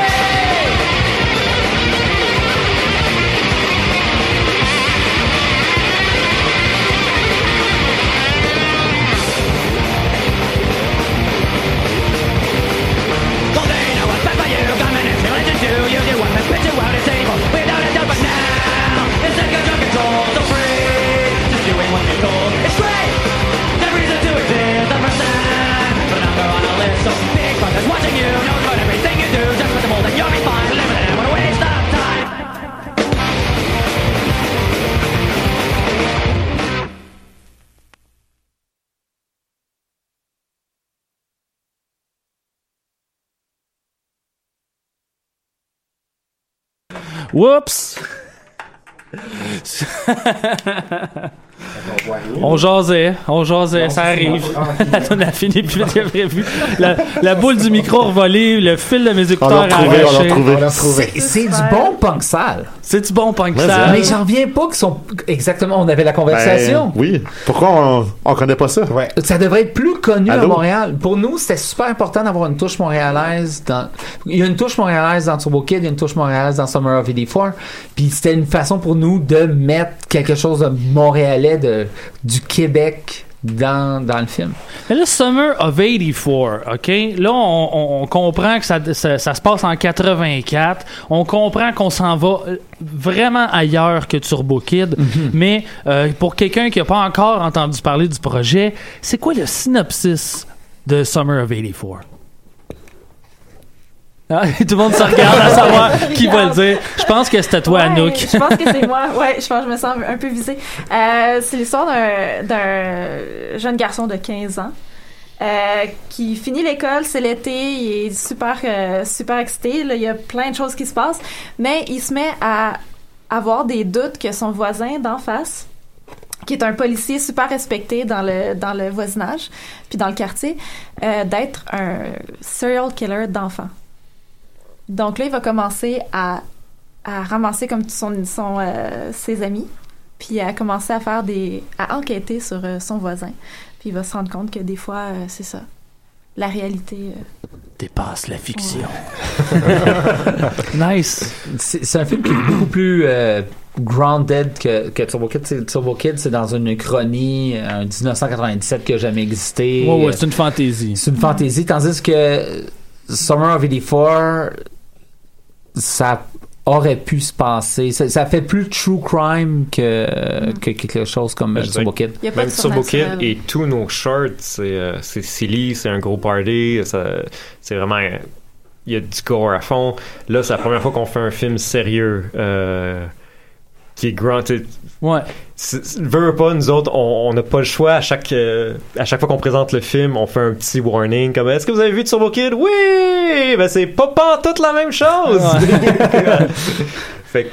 Well, they know what's best for you. Coming in, religion too. You do what must spit you out. It's evil without a doubt, but now it's like a drug control, so free. Just doing what you're told. It's great. No reason to exist. The person, but number on the list. So big fun is watching you. Knows about everything you do. Just with the mold and you'll be fine. Living in it, what a waste of time. Whoops! On jasait, ça arrive. On a fini plus vite que prévu. La boule du micro revolée, le fil de mes écouteurs arraché. C'est du bon punk sale. C'est du bon punk sale. Mais j'en reviens pas qu'ils sont exactement. On avait la conversation. Oui. Pourquoi on connaît pas ça? Ouais. Ça devrait être plus connu à Montréal. Pour nous, c'était super important d'avoir une touche montréalaise. Il y a une touche montréalaise dans Turbo Kid, il y a une touche montréalaise dans Summer of 84. Puis c'était une façon pour nous de mettre quelque chose de montréalais du Québec dans le film. Mais là, Summer of 84, OK? Là, on comprend que ça se passe en 84. On comprend qu'on s'en va vraiment ailleurs que Turbo Kid. Mm-hmm. Mais pour quelqu'un qui n'a pas encore entendu parler du projet, c'est quoi le synopsis de Summer of 84? Ah, tout le monde se regarde à savoir qui va le dire. Je pense que c'était toi, Anouk. Je pense que c'est moi. Ouais, je pense que je me sens un peu visée. C'est l'histoire d'un jeune garçon de 15 ans qui finit l'école, c'est l'été, il est super excité. Là, il y a plein de choses qui se passent, mais il se met à avoir des doutes que son voisin d'en face, qui est un policier super respecté dans le voisinage puis dans le quartier, d'être un serial killer d'enfants. Donc là, il va commencer à ramasser comme ses amis, puis à commencer à enquêter sur son voisin. Puis il va se rendre compte que des fois, c'est ça. La réalité dépasse la fiction. Ouais. Nice. C'est un film qui est beaucoup plus grounded que Turbo Kid. Turbo Kid, c'est dans une chronie, un 1997 qui n'a jamais existé. Ouais, c'est une fantaisie. C'est une fantaisie, tandis que Summer of 84, ça aurait pu se passer. Ça fait plus true crime que quelque chose comme Turbo Kid. Même Turbo Kid et tous nos shorts, c'est silly, c'est un gros party, c'est vraiment... Il y a du gore à fond. Là, c'est la première fois qu'on fait un film sérieux qui est grand. Ouais. Veux pas, nous autres, on n'a pas le choix. À chaque fois qu'on présente le film, on fait un petit warning comme est-ce que vous avez vu Turbo Kid? Oui! Ben c'est pas toute la même chose! Ouais. Fait que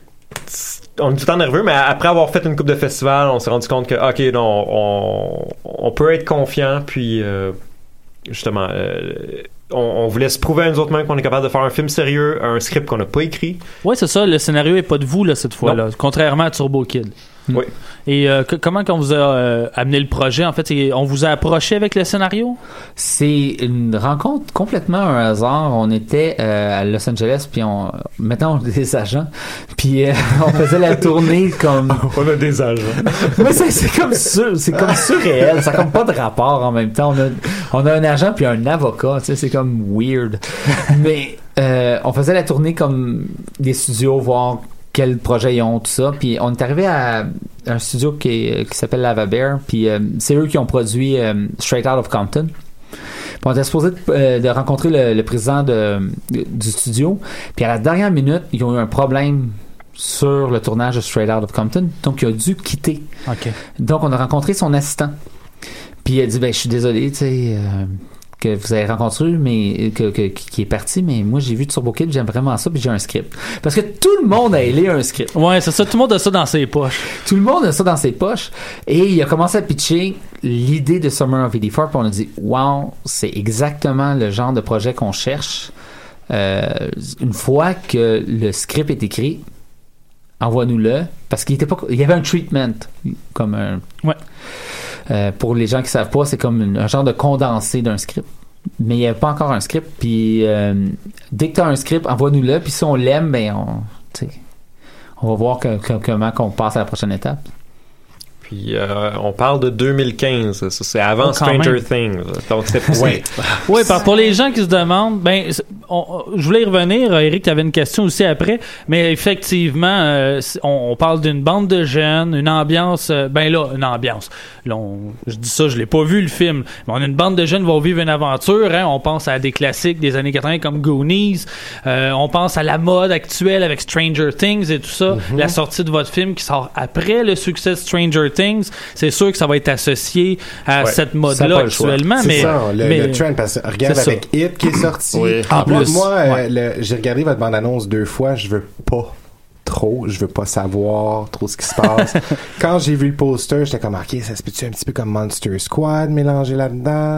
on est tout le temps nerveux, mais après avoir fait une coupe de festival, on s'est rendu compte que ok, non, on peut être confiant, puis justement on voulait se prouver à nous autres mêmes qu'on est capable de faire un film sérieux, un script qu'on n'a pas écrit. Ouais, c'est ça, le scénario est pas de vous là cette fois-là, contrairement à Turbo Kid. Oui. Et comment qu'on vous a amené le projet? En fait, on vous a approché avec le scénario? C'est une rencontre complètement un hasard. On était à Los Angeles, puis maintenant on est des agents, puis on faisait la tournée comme... On a des agents. Mais c'est comme surréel. Ça n'a comme pas de rapport en même temps. On a un agent puis un avocat. Tu sais, c'est comme weird. Mais on faisait la tournée comme des studios, voir quel projet ils ont, tout ça. Puis on est arrivé à un studio qui s'appelle Lava Bear, puis c'est eux qui ont produit Straight Out of Compton. Puis on était supposé de rencontrer le président du studio, puis à la dernière minute, ils ont eu un problème sur le tournage de Straight Out of Compton, donc il a dû quitter. Okay. Donc on a rencontré son assistant, puis il a dit je suis désolé, tu sais, que vous avez rencontré, mais qui est parti, mais moi j'ai vu Turbo Kid, j'aime vraiment ça, puis j'ai un script. Parce que tout le monde a lu un script. Ouais, c'est ça, tout le monde a ça dans ses poches. Tout le monde a ça dans ses poches. Et il a commencé à pitcher l'idée de Summer of 84, puis on a dit wow, c'est exactement le genre de projet qu'on cherche. Une fois que le script est écrit, envoie-nous-le, parce qu'il y avait un treatment, comme un... Ouais. Pour les gens qui savent pas, c'est comme un genre de condensé d'un script. Mais il n'y a pas encore un script. Puis dès que tu as un script, envoie-nous-le. Puis si on l'aime, ben on va voir comment qu'on passe à la prochaine étape. Puis on parle de 2015. Ça, c'est avant Stranger Things. Donc c'est oui. Oui, pour les gens qui se demandent, je voulais y revenir. Eric, tu avais une question aussi après. Mais effectivement, on parle d'une bande de jeunes, une ambiance. Une ambiance. Là, je dis ça, je l'ai pas vu le film. Mais on a une bande de jeunes qui vont vivre une aventure. Hein, on pense à des classiques des années 80 comme Goonies. On pense à la mode actuelle avec Stranger Things et tout ça. Mm-hmm. La sortie de votre film qui sort après le succès de Stranger Things, c'est sûr que ça va être associé à cette mode-là actuellement. C'est ça, le trend, parce que regarde avec It qui est sorti. Oui. En plus, j'ai regardé votre bande-annonce 2 fois, je veux pas savoir trop ce qui se passe. Quand j'ai vu le poster, j'étais comme ok, ça se peut-tu un petit peu comme Monster Squad mélangé là-dedans.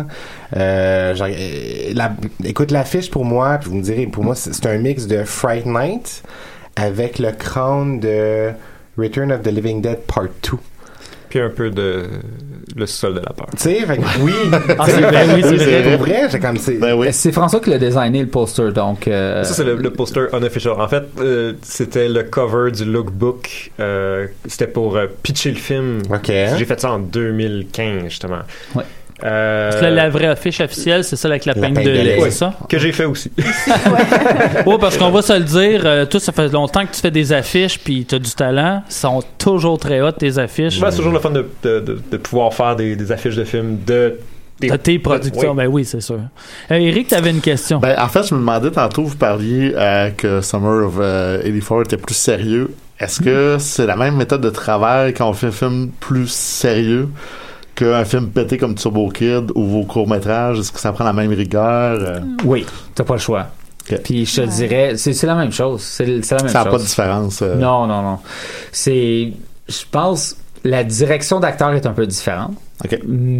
Écoute l'affiche pour moi, puis vous me direz, pour moi c'est un mix de Fright Night avec le crâne de Return of the Living Dead Part 2. Puis un peu de le sol de la peur. Tu sais, fait que oui. C'est vrai. J'ai comme c'est François qui l'a designé le poster, donc. Ça c'est le poster unofficial. En fait, c'était le cover du lookbook. C'était pour pitcher le film. Ok. J'ai fait ça en 2015 justement. Ouais. Parce que la vraie affiche officielle, c'est ça avec la peigne de lait, c'est ça? Que j'ai fait aussi. Oh, parce qu'on va se le dire, toi, ça fait longtemps que tu fais des affiches, puis tu as du talent. Ils sont toujours très hot, tes affiches. C'est toujours le fun de pouvoir faire des affiches de films de tes producteurs. Ben oui, c'est sûr. Eric, tu avais une question. Ben, en fait, je me demandais tantôt, vous parliez que Summer of 84 était plus sérieux. Est-ce que c'est la même méthode de travail quand on fait un film plus sérieux qu'un film pété comme Turbo Kid ou vos courts-métrages? Est-ce que ça prend la même rigueur? Oui, t'as pas le choix. Okay. Puis je te dirais, c'est la même chose. C'est la même chose. Ça n'a pas de différence. Non. Je pense, la direction d'acteur est un peu différente. Okay.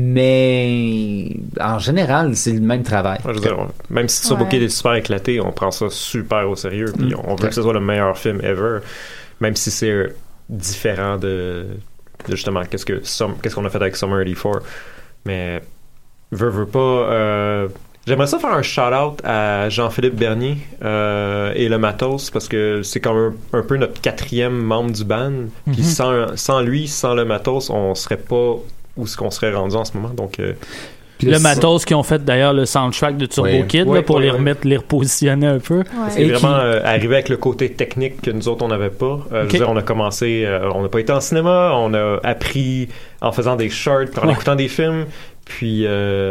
Mais en général, c'est le même travail. Je veux dire, même si Turbo Kid est super éclaté, on prend ça super au sérieux. Puis on veut que ce soit le meilleur film ever. Même si c'est différent de justement qu'est-ce qu'on a fait avec Summer 84. Mais veux pas, j'aimerais ça faire un shout-out à Jean-Philippe Bernier et le Matos, parce que c'est comme un peu notre 4e membre du band. Puis sans lui, sans le Matos, on serait pas où ce qu'on serait rendu en ce moment. Donc le Matos qui ont fait d'ailleurs le soundtrack de Turbo Kid pour les repositionner un peu. C'est vraiment arrivé avec le côté technique que nous autres on n'avait pas. Je veux dire, on a commencé, on n'a pas été en cinéma, on a appris en faisant des shorts, en écoutant des films, puis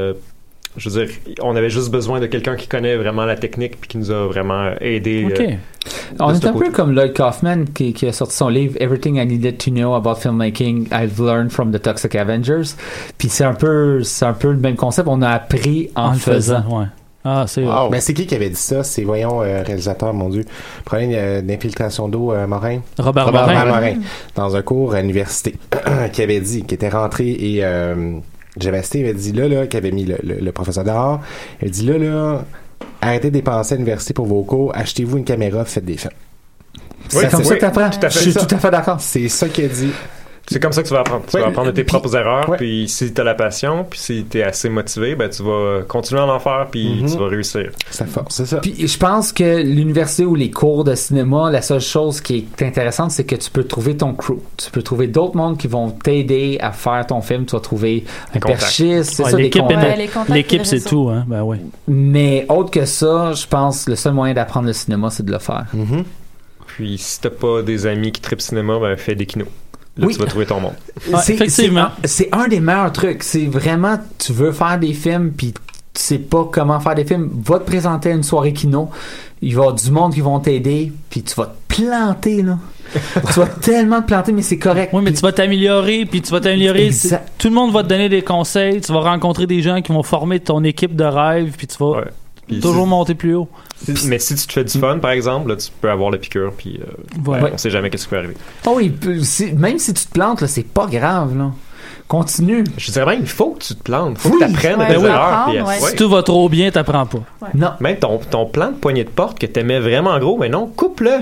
je veux dire, on avait juste besoin de quelqu'un qui connaît vraiment la technique puis qui nous a vraiment aidé. On est un peu comme Lloyd Kaufman qui a sorti son livre Everything I Needed to Know About Filmmaking I've Learned from the Toxic Avengers. Puis c'est un peu le même concept. On a appris en le faisant. Ouais. Ah, c'est wow. Ben, c'est qui avait dit ça? C'est, réalisateur, mon Dieu. Problème d'infiltration d'eau, Morin. Robert Morin. Dans un cours à l'université, qui avait dit, qui était rentré et Javasté avait dit là, qui avait mis le professeur dehors, il a dit là, arrêtez de dépenser à l'université pour vos cours, achetez-vous une caméra, faites des films. C'est comme ça que t'apprends. Je suis tout à fait d'accord. C'est ça qu'il a dit. C'est comme ça que tu vas apprendre. Tu vas apprendre de tes propres erreurs, puis si t'as la passion, puis si t'es assez motivé, ben tu vas continuer à en faire, puis tu vas réussir. Ça force, c'est ça. Puis je pense que l'université ou les cours de cinéma, la seule chose qui est intéressante, c'est que tu peux trouver ton crew. Tu peux trouver d'autres mondes qui vont t'aider à faire ton film. Tu vas trouver un perchiste, c'est ça, l'équipe, c'est tout, hein. Ben oui. Mais autre que ça, je pense le seul moyen d'apprendre le cinéma, c'est de le faire. Puis si t'as pas des amis qui trippent cinéma, ben fais des kinos. Là, tu vas trouver ton monde. Effectivement. C'est un des meilleurs trucs. C'est vraiment, tu veux faire des films, puis tu sais pas comment faire des films, va te présenter à une soirée kino. Il va y avoir du monde qui vont t'aider, puis tu vas te planter, là. Tu vas tellement te planter, mais c'est correct. Oui, mais tu vas t'améliorer, puis tu vas t'améliorer. Tout le monde va te donner des conseils. Tu vas rencontrer des gens qui vont former ton équipe de rêve, puis tu vas toujours monter plus haut. Mais si tu te fais du fun, par exemple, là, tu peux avoir la piqûre, puis on sait jamais qu'est-ce qui peut arriver. Oh oui, même si tu te plantes, là, c'est pas grave, là. Continue. Je dirais même, il faut que tu te plantes. Il faut que tu apprennes à tes erreurs. Si tout va trop bien, t'apprends pas. Non. Même ton plan de poignée de porte que t'aimais vraiment gros, mais non, coupe-le.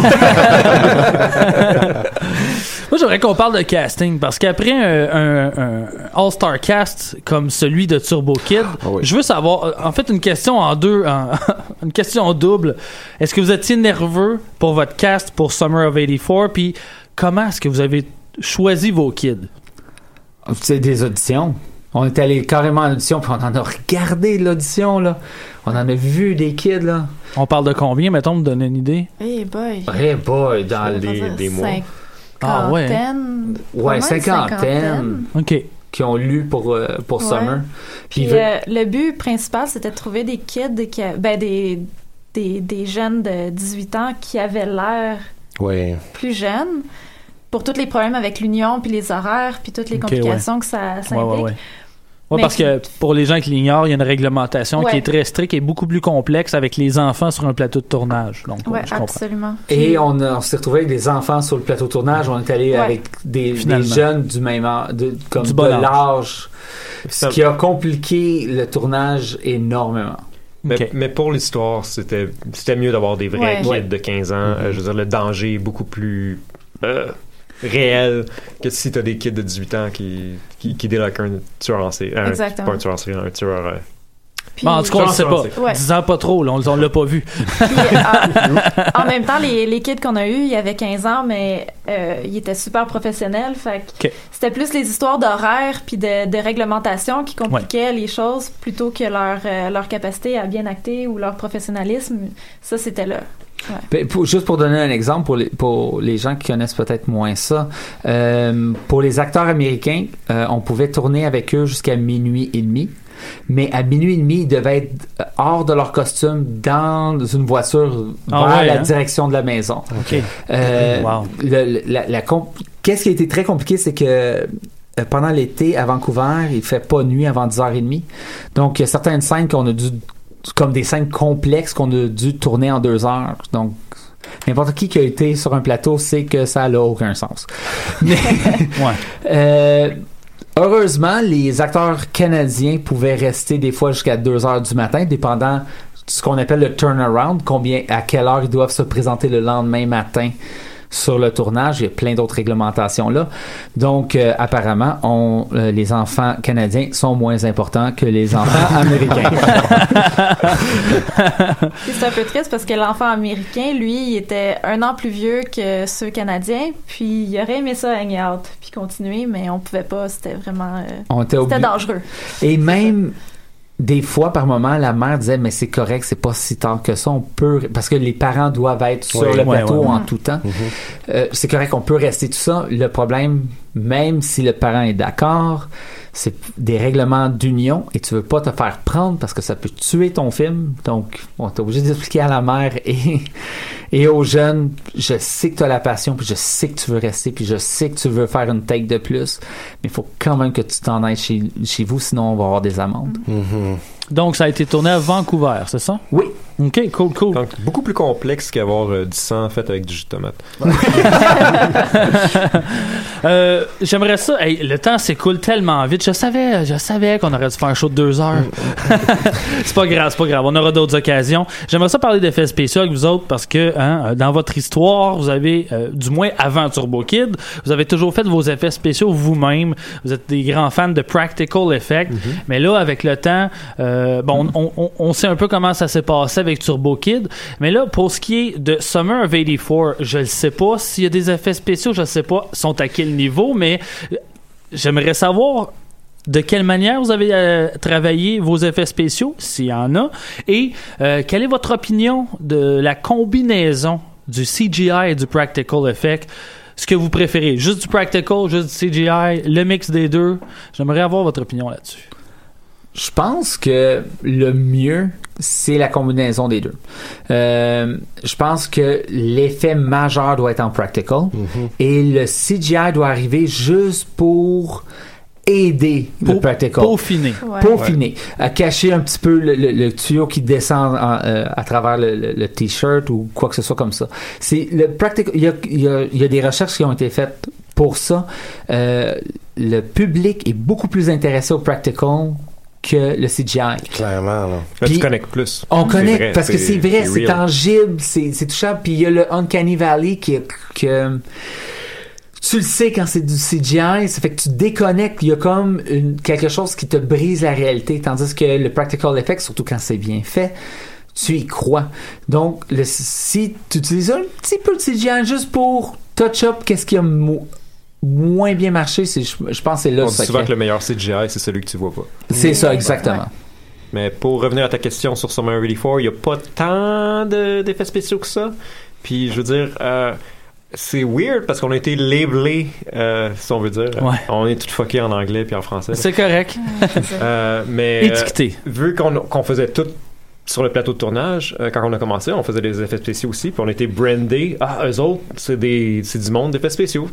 Moi, j'aimerais qu'on parle de casting, parce qu'après un All-Star cast comme celui de Turbo Kid, je veux savoir, en fait, une question une question double. Est-ce que vous étiez nerveux pour votre cast pour Summer of 84, puis comment est-ce que vous avez choisi vos kids? C'est des auditions. On est allé carrément à l'audition, puis on en a regardé l'audition, là. On en a vu des kids, là. On parle de combien, mettons, me donner une idée? Hey boy, dans des mois. Ah ouais. Cinquantaine. OK. Qui ont lu pour Summer. Puis le but principal, c'était de trouver des kids, des jeunes de 18 ans qui avaient l'air plus jeunes, pour tous les problèmes avec l'union, puis les horaires, puis toutes les complications que ça implique. Oui, parce que pour les gens qui l'ignorent, il y a une réglementation qui est très stricte et beaucoup plus complexe avec les enfants sur un plateau de tournage. Donc, je absolument. Et on s'est retrouvé avec des enfants sur le plateau de tournage. On est allé avec des jeunes du même âge, de l'âge, ce qui a compliqué le tournage énormément. Mais pour l'histoire, c'était mieux d'avoir des vrais kids de 15 ans. Je veux dire, le danger est beaucoup plus... réel que si t'as des kids de 18 ans qui deal avec un tueur en série. Exactement. Pas un tueur en série, un tueur... Bon, en tout cas, on le sait pas. Ouais. Disant pas trop, là, on l'a pas vu. Puis, en même temps, les kids qu'on a eus, ils avaient 15 ans, mais ils étaient super professionnels. Fait que c'était plus les histoires d'horaire puis de réglementation qui compliquaient les choses plutôt que leur capacité à bien acter ou leur professionnalisme. Ça, c'était là. Ouais. Juste pour donner un exemple pour les gens qui connaissent peut-être moins ça, pour les acteurs américains, on pouvait tourner avec eux jusqu'à 00:30. Mais à 00:30, ils devaient être hors de leur costume dans une voiture vers la direction de la maison. OK. Wow. Qu'est-ce qui a été très compliqué, c'est que pendant l'été, à Vancouver, il fait pas nuit avant 10h30. Donc, il y a certaines scènes qu'on a dû, comme des scènes complexes qu'on a dû tourner en 2 heures. Donc, n'importe qui a été sur un plateau sait que ça n'a aucun sens. Mais, heureusement, les acteurs canadiens pouvaient rester des fois jusqu'à 2h du matin, dépendant de ce qu'on appelle le turnaround, à quelle heure ils doivent se présenter le lendemain matin sur le tournage. Il y a plein d'autres réglementations là. Donc, apparemment, les enfants canadiens sont moins importants que les enfants américains. C'est un peu triste parce que l'enfant américain, lui, il était 1 an plus vieux que ceux canadiens, puis il aurait aimé ça hang out puis continuer, mais on pouvait pas. C'était vraiment... c'était dangereux. Et même... Des fois, par moment, la mère disait, mais c'est correct, c'est pas si tard que ça, on peut, parce que les parents doivent être sur le plateau en tout temps. C'est correct, on peut rester tout ça. Le problème, même si le parent est d'accord, c'est des règlements d'union et tu veux pas te faire prendre parce que ça peut tuer ton film. Donc, on est obligé d'expliquer à la mère et aux jeunes, je sais que tu as la passion, puis je sais que tu veux rester, puis je sais que tu veux faire une take de plus, mais il faut quand même que tu t'en ailles chez vous, sinon on va avoir des amendes. Donc, ça a été tourné à Vancouver, c'est ça? Oui. OK, cool. Donc, beaucoup plus complexe qu'avoir du sang fait avec du jus de tomate. J'aimerais ça. Hey, le temps s'écoule tellement vite. Je savais qu'on aurait dû faire un show de 2 heures. C'est pas grave. On aura d'autres occasions. J'aimerais ça parler d'effets spéciaux avec vous autres parce que dans votre histoire, vous avez, du moins avant Turbo Kid, vous avez toujours fait vos effets spéciaux vous-même. Vous êtes des grands fans de practical effects. Mais là, avec le temps, on sait un peu comment ça s'est passé avec Turbo Kid, mais là, pour ce qui est de Summer of 84, je ne sais pas s'il y a des effets spéciaux, je ne sais pas sont à quel niveau, mais j'aimerais savoir de quelle manière vous avez travaillé vos effets spéciaux, s'il y en a, et quelle est votre opinion de la combinaison du CGI et du practical effect? Ce que vous préférez, juste du practical, juste du CGI, le mix des deux? J'aimerais avoir votre opinion là-dessus. Je pense que le mieux, c'est la combinaison des deux. Je pense que l'effet majeur doit être en practical et le CGI doit arriver juste pour aider le practical. Peaufiner. À cacher un petit peu le tuyau qui descend à travers le t-shirt ou quoi que ce soit comme ça. C'est le practical. Il y a des recherches qui ont été faites pour ça. Le public est beaucoup plus intéressé au practical que le CGI. Clairement, là. Là, tu connectes plus. On connecte parce que c'est vrai, c'est tangible, c'est touchable. Puis il y a le Uncanny Valley que tu le sais quand c'est du CGI, ça fait que tu déconnectes. Il y a comme quelque chose qui te brise la réalité. Tandis que le practical effect, surtout quand c'est bien fait, tu y crois. Donc, si tu utilises un petit peu de CGI juste pour touch-up, qu'est-ce qui a moins bien marché, je pense que c'est là. On dit souvent que le meilleur CGI, c'est celui que tu vois pas. C'est ça, exactement. Mais pour revenir à ta question sur Summer 84, il n'y a pas tant d'effets spéciaux que ça. Puis, je veux dire, c'est weird parce qu'on a été labelé, si on veut dire. On est tout fucké en anglais puis en français. C'est correct. Mais étiqueté. Vu qu'on faisait tout sur le plateau de tournage, quand on a commencé, on faisait des effets spéciaux aussi, puis on était brandés. Eux autres, c'est du monde d'effets spéciaux.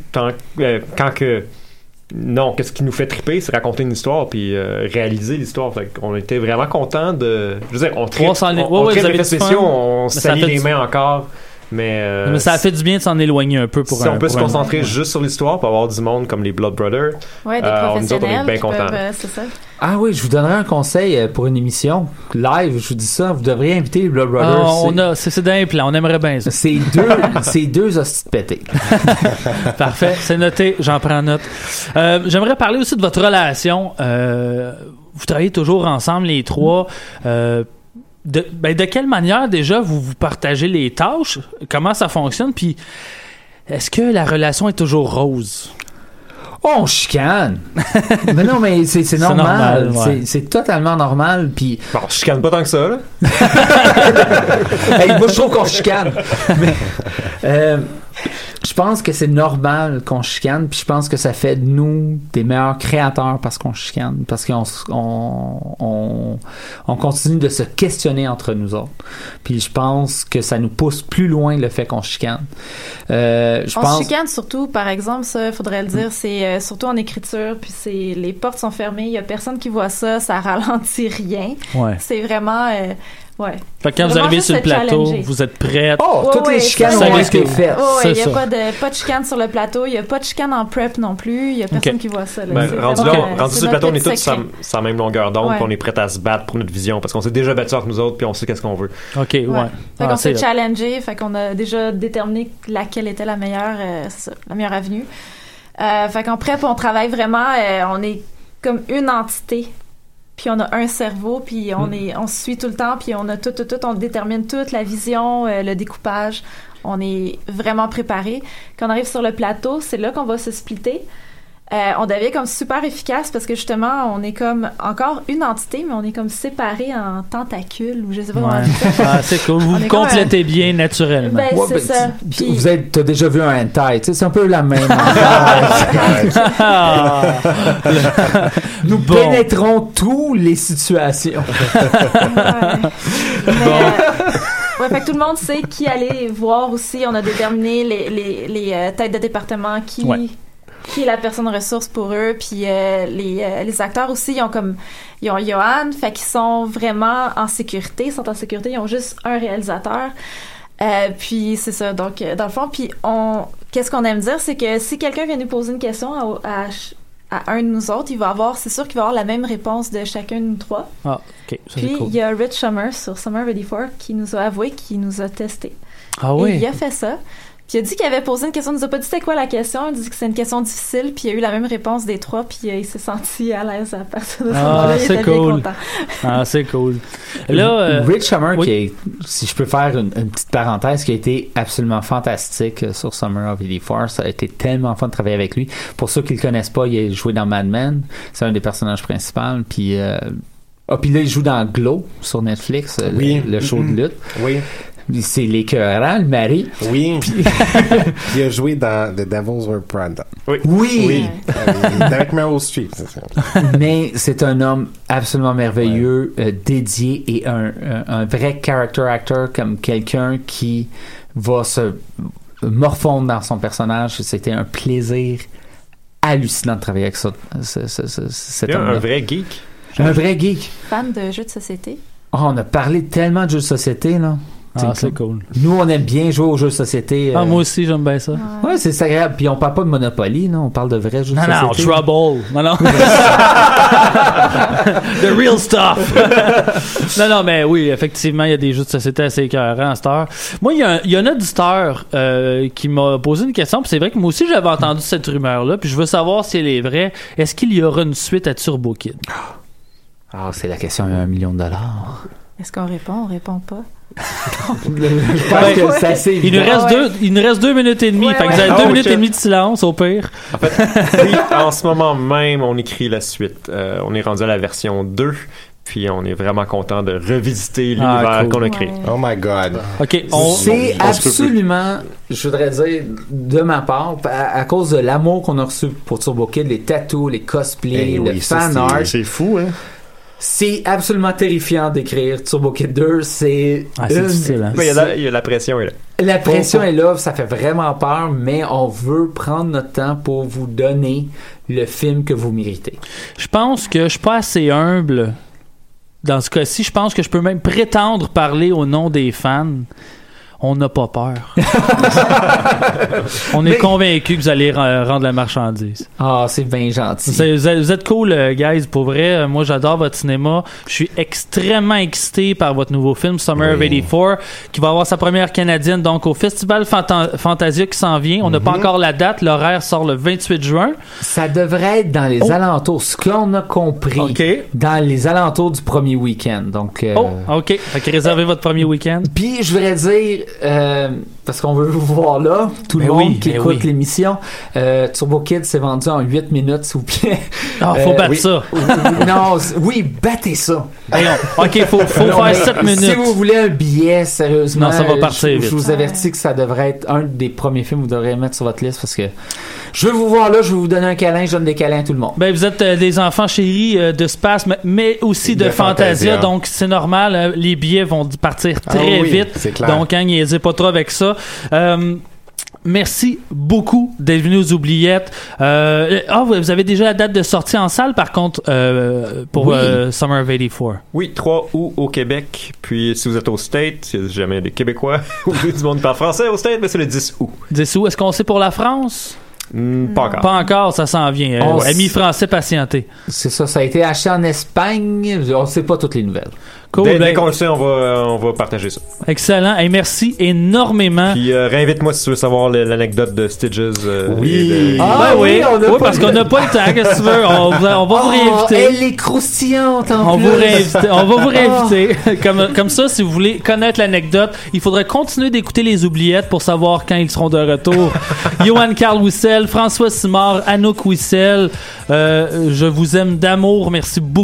Qu'est-ce qui nous fait triper, c'est raconter une histoire puis réaliser l'histoire. Fait qu'on était vraiment contents de... Je veux dire, on traite d'effets spéciaux, on salit les mains encore, Mais ça a fait du bien de s'en éloigner un peu pour si on peut se concentrer juste sur l'histoire pour avoir du monde comme les Blood Brothers. Ouais, des nous autres, on professionnels est bien qui contents. peuvent, c'est ça. Ah oui, je vous donnerai un conseil pour une émission live. Je vous dis ça, vous devriez inviter les Blood Brothers. C'est dans les plans, on aimerait bien ça. C'est deux hosties de pétés. Parfait, c'est noté, j'en prends note. J'aimerais parler aussi de votre relation. Vous travaillez toujours ensemble, les trois. De quelle manière déjà vous partagez les tâches? Comment ça fonctionne? Puis est-ce que la relation est toujours rose? Oh, on chicane! Mais non, mais c'est normal. Ouais. C'est totalement normal. Puis... Bon, on chicane pas tant que ça, là. Hey, moi, je trouve qu'on chicane. Mais, je pense que c'est normal qu'on chicane, puis je pense que ça fait de nous des meilleurs créateurs parce qu'on chicane, parce qu'on continue de se questionner entre nous autres. Puis je pense que ça nous pousse plus loin le fait qu'on chicane. On chicane surtout, par exemple, ça, il faudrait le dire, c'est surtout en écriture, puis les portes sont fermées, il y a personne qui voit ça ralentit rien. Ouais. C'est vraiment... ouais. Fait que quand vous arrivez sur le plateau, vous êtes prête. Toutes les chicanes ont été faites. Il n'y a pas de chicane sur le plateau, il n'y a pas de chicane en prep non plus, il n'y a personne qui voit ça. Là. Rendu sur le plateau, on est tous sur la même longueur d'onde, puis on est prêts à se battre pour notre vision, parce qu'on s'est déjà battu entre nous autres, puis on sait qu'est-ce qu'on veut. OK, ouais. Fait qu'on s'est challengé, fait qu'on a déjà déterminé laquelle était la meilleure avenue. Fait qu'en prep, on travaille vraiment, on est comme une entité. Puis on a un cerveau, puis on se suit tout le temps, puis on a tout, on détermine toute la vision, le découpage. On est vraiment préparé. Quand on arrive sur le plateau, c'est là qu'on va se splitter. On devient comme super efficace parce que justement, on est comme encore une entité, mais on est comme séparés en tentacules ou je sais pas comment dire. C'est cool. Vous vous complétez bien naturellement. C'est ça. Puis... T'as déjà vu un hentai, tu sais, c'est un peu la même. Nous pénétrons toutes les situations. Ouais, fait que tout le monde sait qui aller voir aussi. On a déterminé les têtes de département qui est la personne ressource pour eux, puis les acteurs aussi, ils ont Johan, fait qu'ils sont vraiment en sécurité, ils ont juste un réalisateur, puis c'est ça, donc dans le fond, puis qu'est-ce qu'on aime dire, c'est que si quelqu'un vient nous poser une question à un de nous autres, c'est sûr qu'il va avoir la même réponse de chacun de nous trois. Ah, ok, ça puis c'est cool. Il y a Rich Summer sur Summer Ready For qui nous a avoué qu'il nous a testé. Ah oui? Et il a fait ça. Puis il a dit qu'il avait posé une question, il nous a pas dit c'était quoi la question, il a dit que c'est une question difficile, puis il a eu la même réponse des trois, puis il s'est senti à l'aise à partir de ce moment-là, il était bien content. Ah, c'est cool. Là, Rich Summer, qui est, si je peux faire une petite parenthèse, qui a été absolument fantastique sur Summer of 84, ça a été tellement fun de travailler avec lui. Pour ceux qui le connaissent pas, il a joué dans Mad Men, c'est un des personnages principaux, puis puis là, il joue dans Glow sur Netflix, le show de lutte. Oui. C'est l'écœurant, le mari. Oui. Il a joué dans The Devil's Wear Prada. Oui. Avec Meryl Streep, c'est ça. Mais c'est un homme absolument merveilleux, dédié et un vrai character actor, comme quelqu'un qui va se morfondre dans son personnage. C'était un plaisir hallucinant de travailler avec cet homme. Un vrai geek. Un vrai geek. Fan de jeux de société. Oh, on a parlé tellement de jeux de société, là. C'est cool. Nous, on aime bien jouer aux jeux de société. Moi aussi, j'aime bien ça. Ouais, c'est agréable. Puis on parle pas de Monopoly, non? On parle de vrais jeux de société. Non, Trouble. Non. The real stuff. non, mais oui, effectivement, il y a des jeux de société assez écœurants à cette heure. Moi, il y a un auditeur qui m'a posé une question, puis c'est vrai que moi aussi, j'avais entendu cette rumeur-là, puis je veux savoir si elle est vraie. Est-ce qu'il y aura une suite à Turbo Kid? C'est la question à $1 million. Est-ce qu'on répond? On répond pas. Je pense que c'est assez il nous reste 2 minutes et demie. Fait que vous avez 2 minutes et demie de silence, au pire. En fait, oui, en ce moment même, on écrit la suite. On est rendu à la version 2. Puis on est vraiment content de revisiter l'univers qu'on a créé. Oh my God. OK. C'est absolument, je voudrais dire, de ma part, à cause de l'amour qu'on a reçu pour Turbo Kid, les tattoos, les cosplays, le fan art. C'est fou, hein? C'est absolument terrifiant d'écrire Turbo Kid 2. C'est difficile, hein? Il y a la pression est là. La pression est là, ça fait vraiment peur, mais on veut prendre notre temps pour vous donner le film que vous méritez. Je pense que je suis pas assez humble. Dans ce cas-ci, je pense que je peux même prétendre parler au nom des fans. on n'a pas peur. On est convaincus que vous allez rendre la marchandise. Ah, c'est bien gentil. Vous êtes cool, guys, pour vrai. Moi, j'adore votre cinéma. Je suis extrêmement excité par votre nouveau film, Summer of 84, qui va avoir sa première canadienne, donc au Festival Fantasia qui s'en vient. On n'a pas encore la date. L'horaire sort le 28 juin. Ça devrait être dans les alentours, ce qu'on a compris, dans les alentours du premier week-end. Donc, OK. Fait que réservez votre premier week-end. Puis, je voudrais dire, parce qu'on veut vous voir là, tout le monde qui écoute l'émission, Turbo Kid s'est vendu en 8 minutes, s'il vous plaît. Faut battre ça. Non, battez ça. OK, faut faire 7 minutes. Si vous voulez un billet, sérieusement, non, ça va partir vite. Je vous avertis que ça devrait être un des premiers films que vous devriez mettre sur votre liste parce que je veux vous voir là, je vais vous donner un câlin, je donne des câlins à tout le monde. Vous êtes des enfants chéris de Space, mais aussi de Fantasia, donc c'est normal, les billets vont partir très vite. C'est clair. Donc, niaisez pas trop avec ça. Merci beaucoup d'être venu aux Oubliettes. Vous avez déjà la date de sortie en salle, par contre, pour Summer of 84. Oui, 3 août au Québec. Puis, si vous êtes au States, il n'y a jamais des Québécois ou du monde qui parle français au States, mais c'est le 10 août. 10 août. Est-ce qu'on sait pour la France? Pas encore. Pas encore, ça s'en vient. Amis français patientés. C'est ça, ça a été acheté en Espagne. On ne sait pas toutes les nouvelles. Cool. Dès qu'on le sait, on va partager ça. Excellent. Et merci énormément. Puis réinvite-moi si tu veux savoir l'anecdote de Stitches. Oui. Parce qu'on n'a pas le temps. Qu'est-ce que tu veux? On va vous réinviter. Elle est croustillante on va vous réinviter. Comme ça, si vous voulez connaître l'anecdote, il faudrait continuer d'écouter les Oubliettes pour savoir quand ils seront de retour. Johan Carl Wissel, François Simard, Anouk Wissel. Je vous aime d'amour. Merci beaucoup.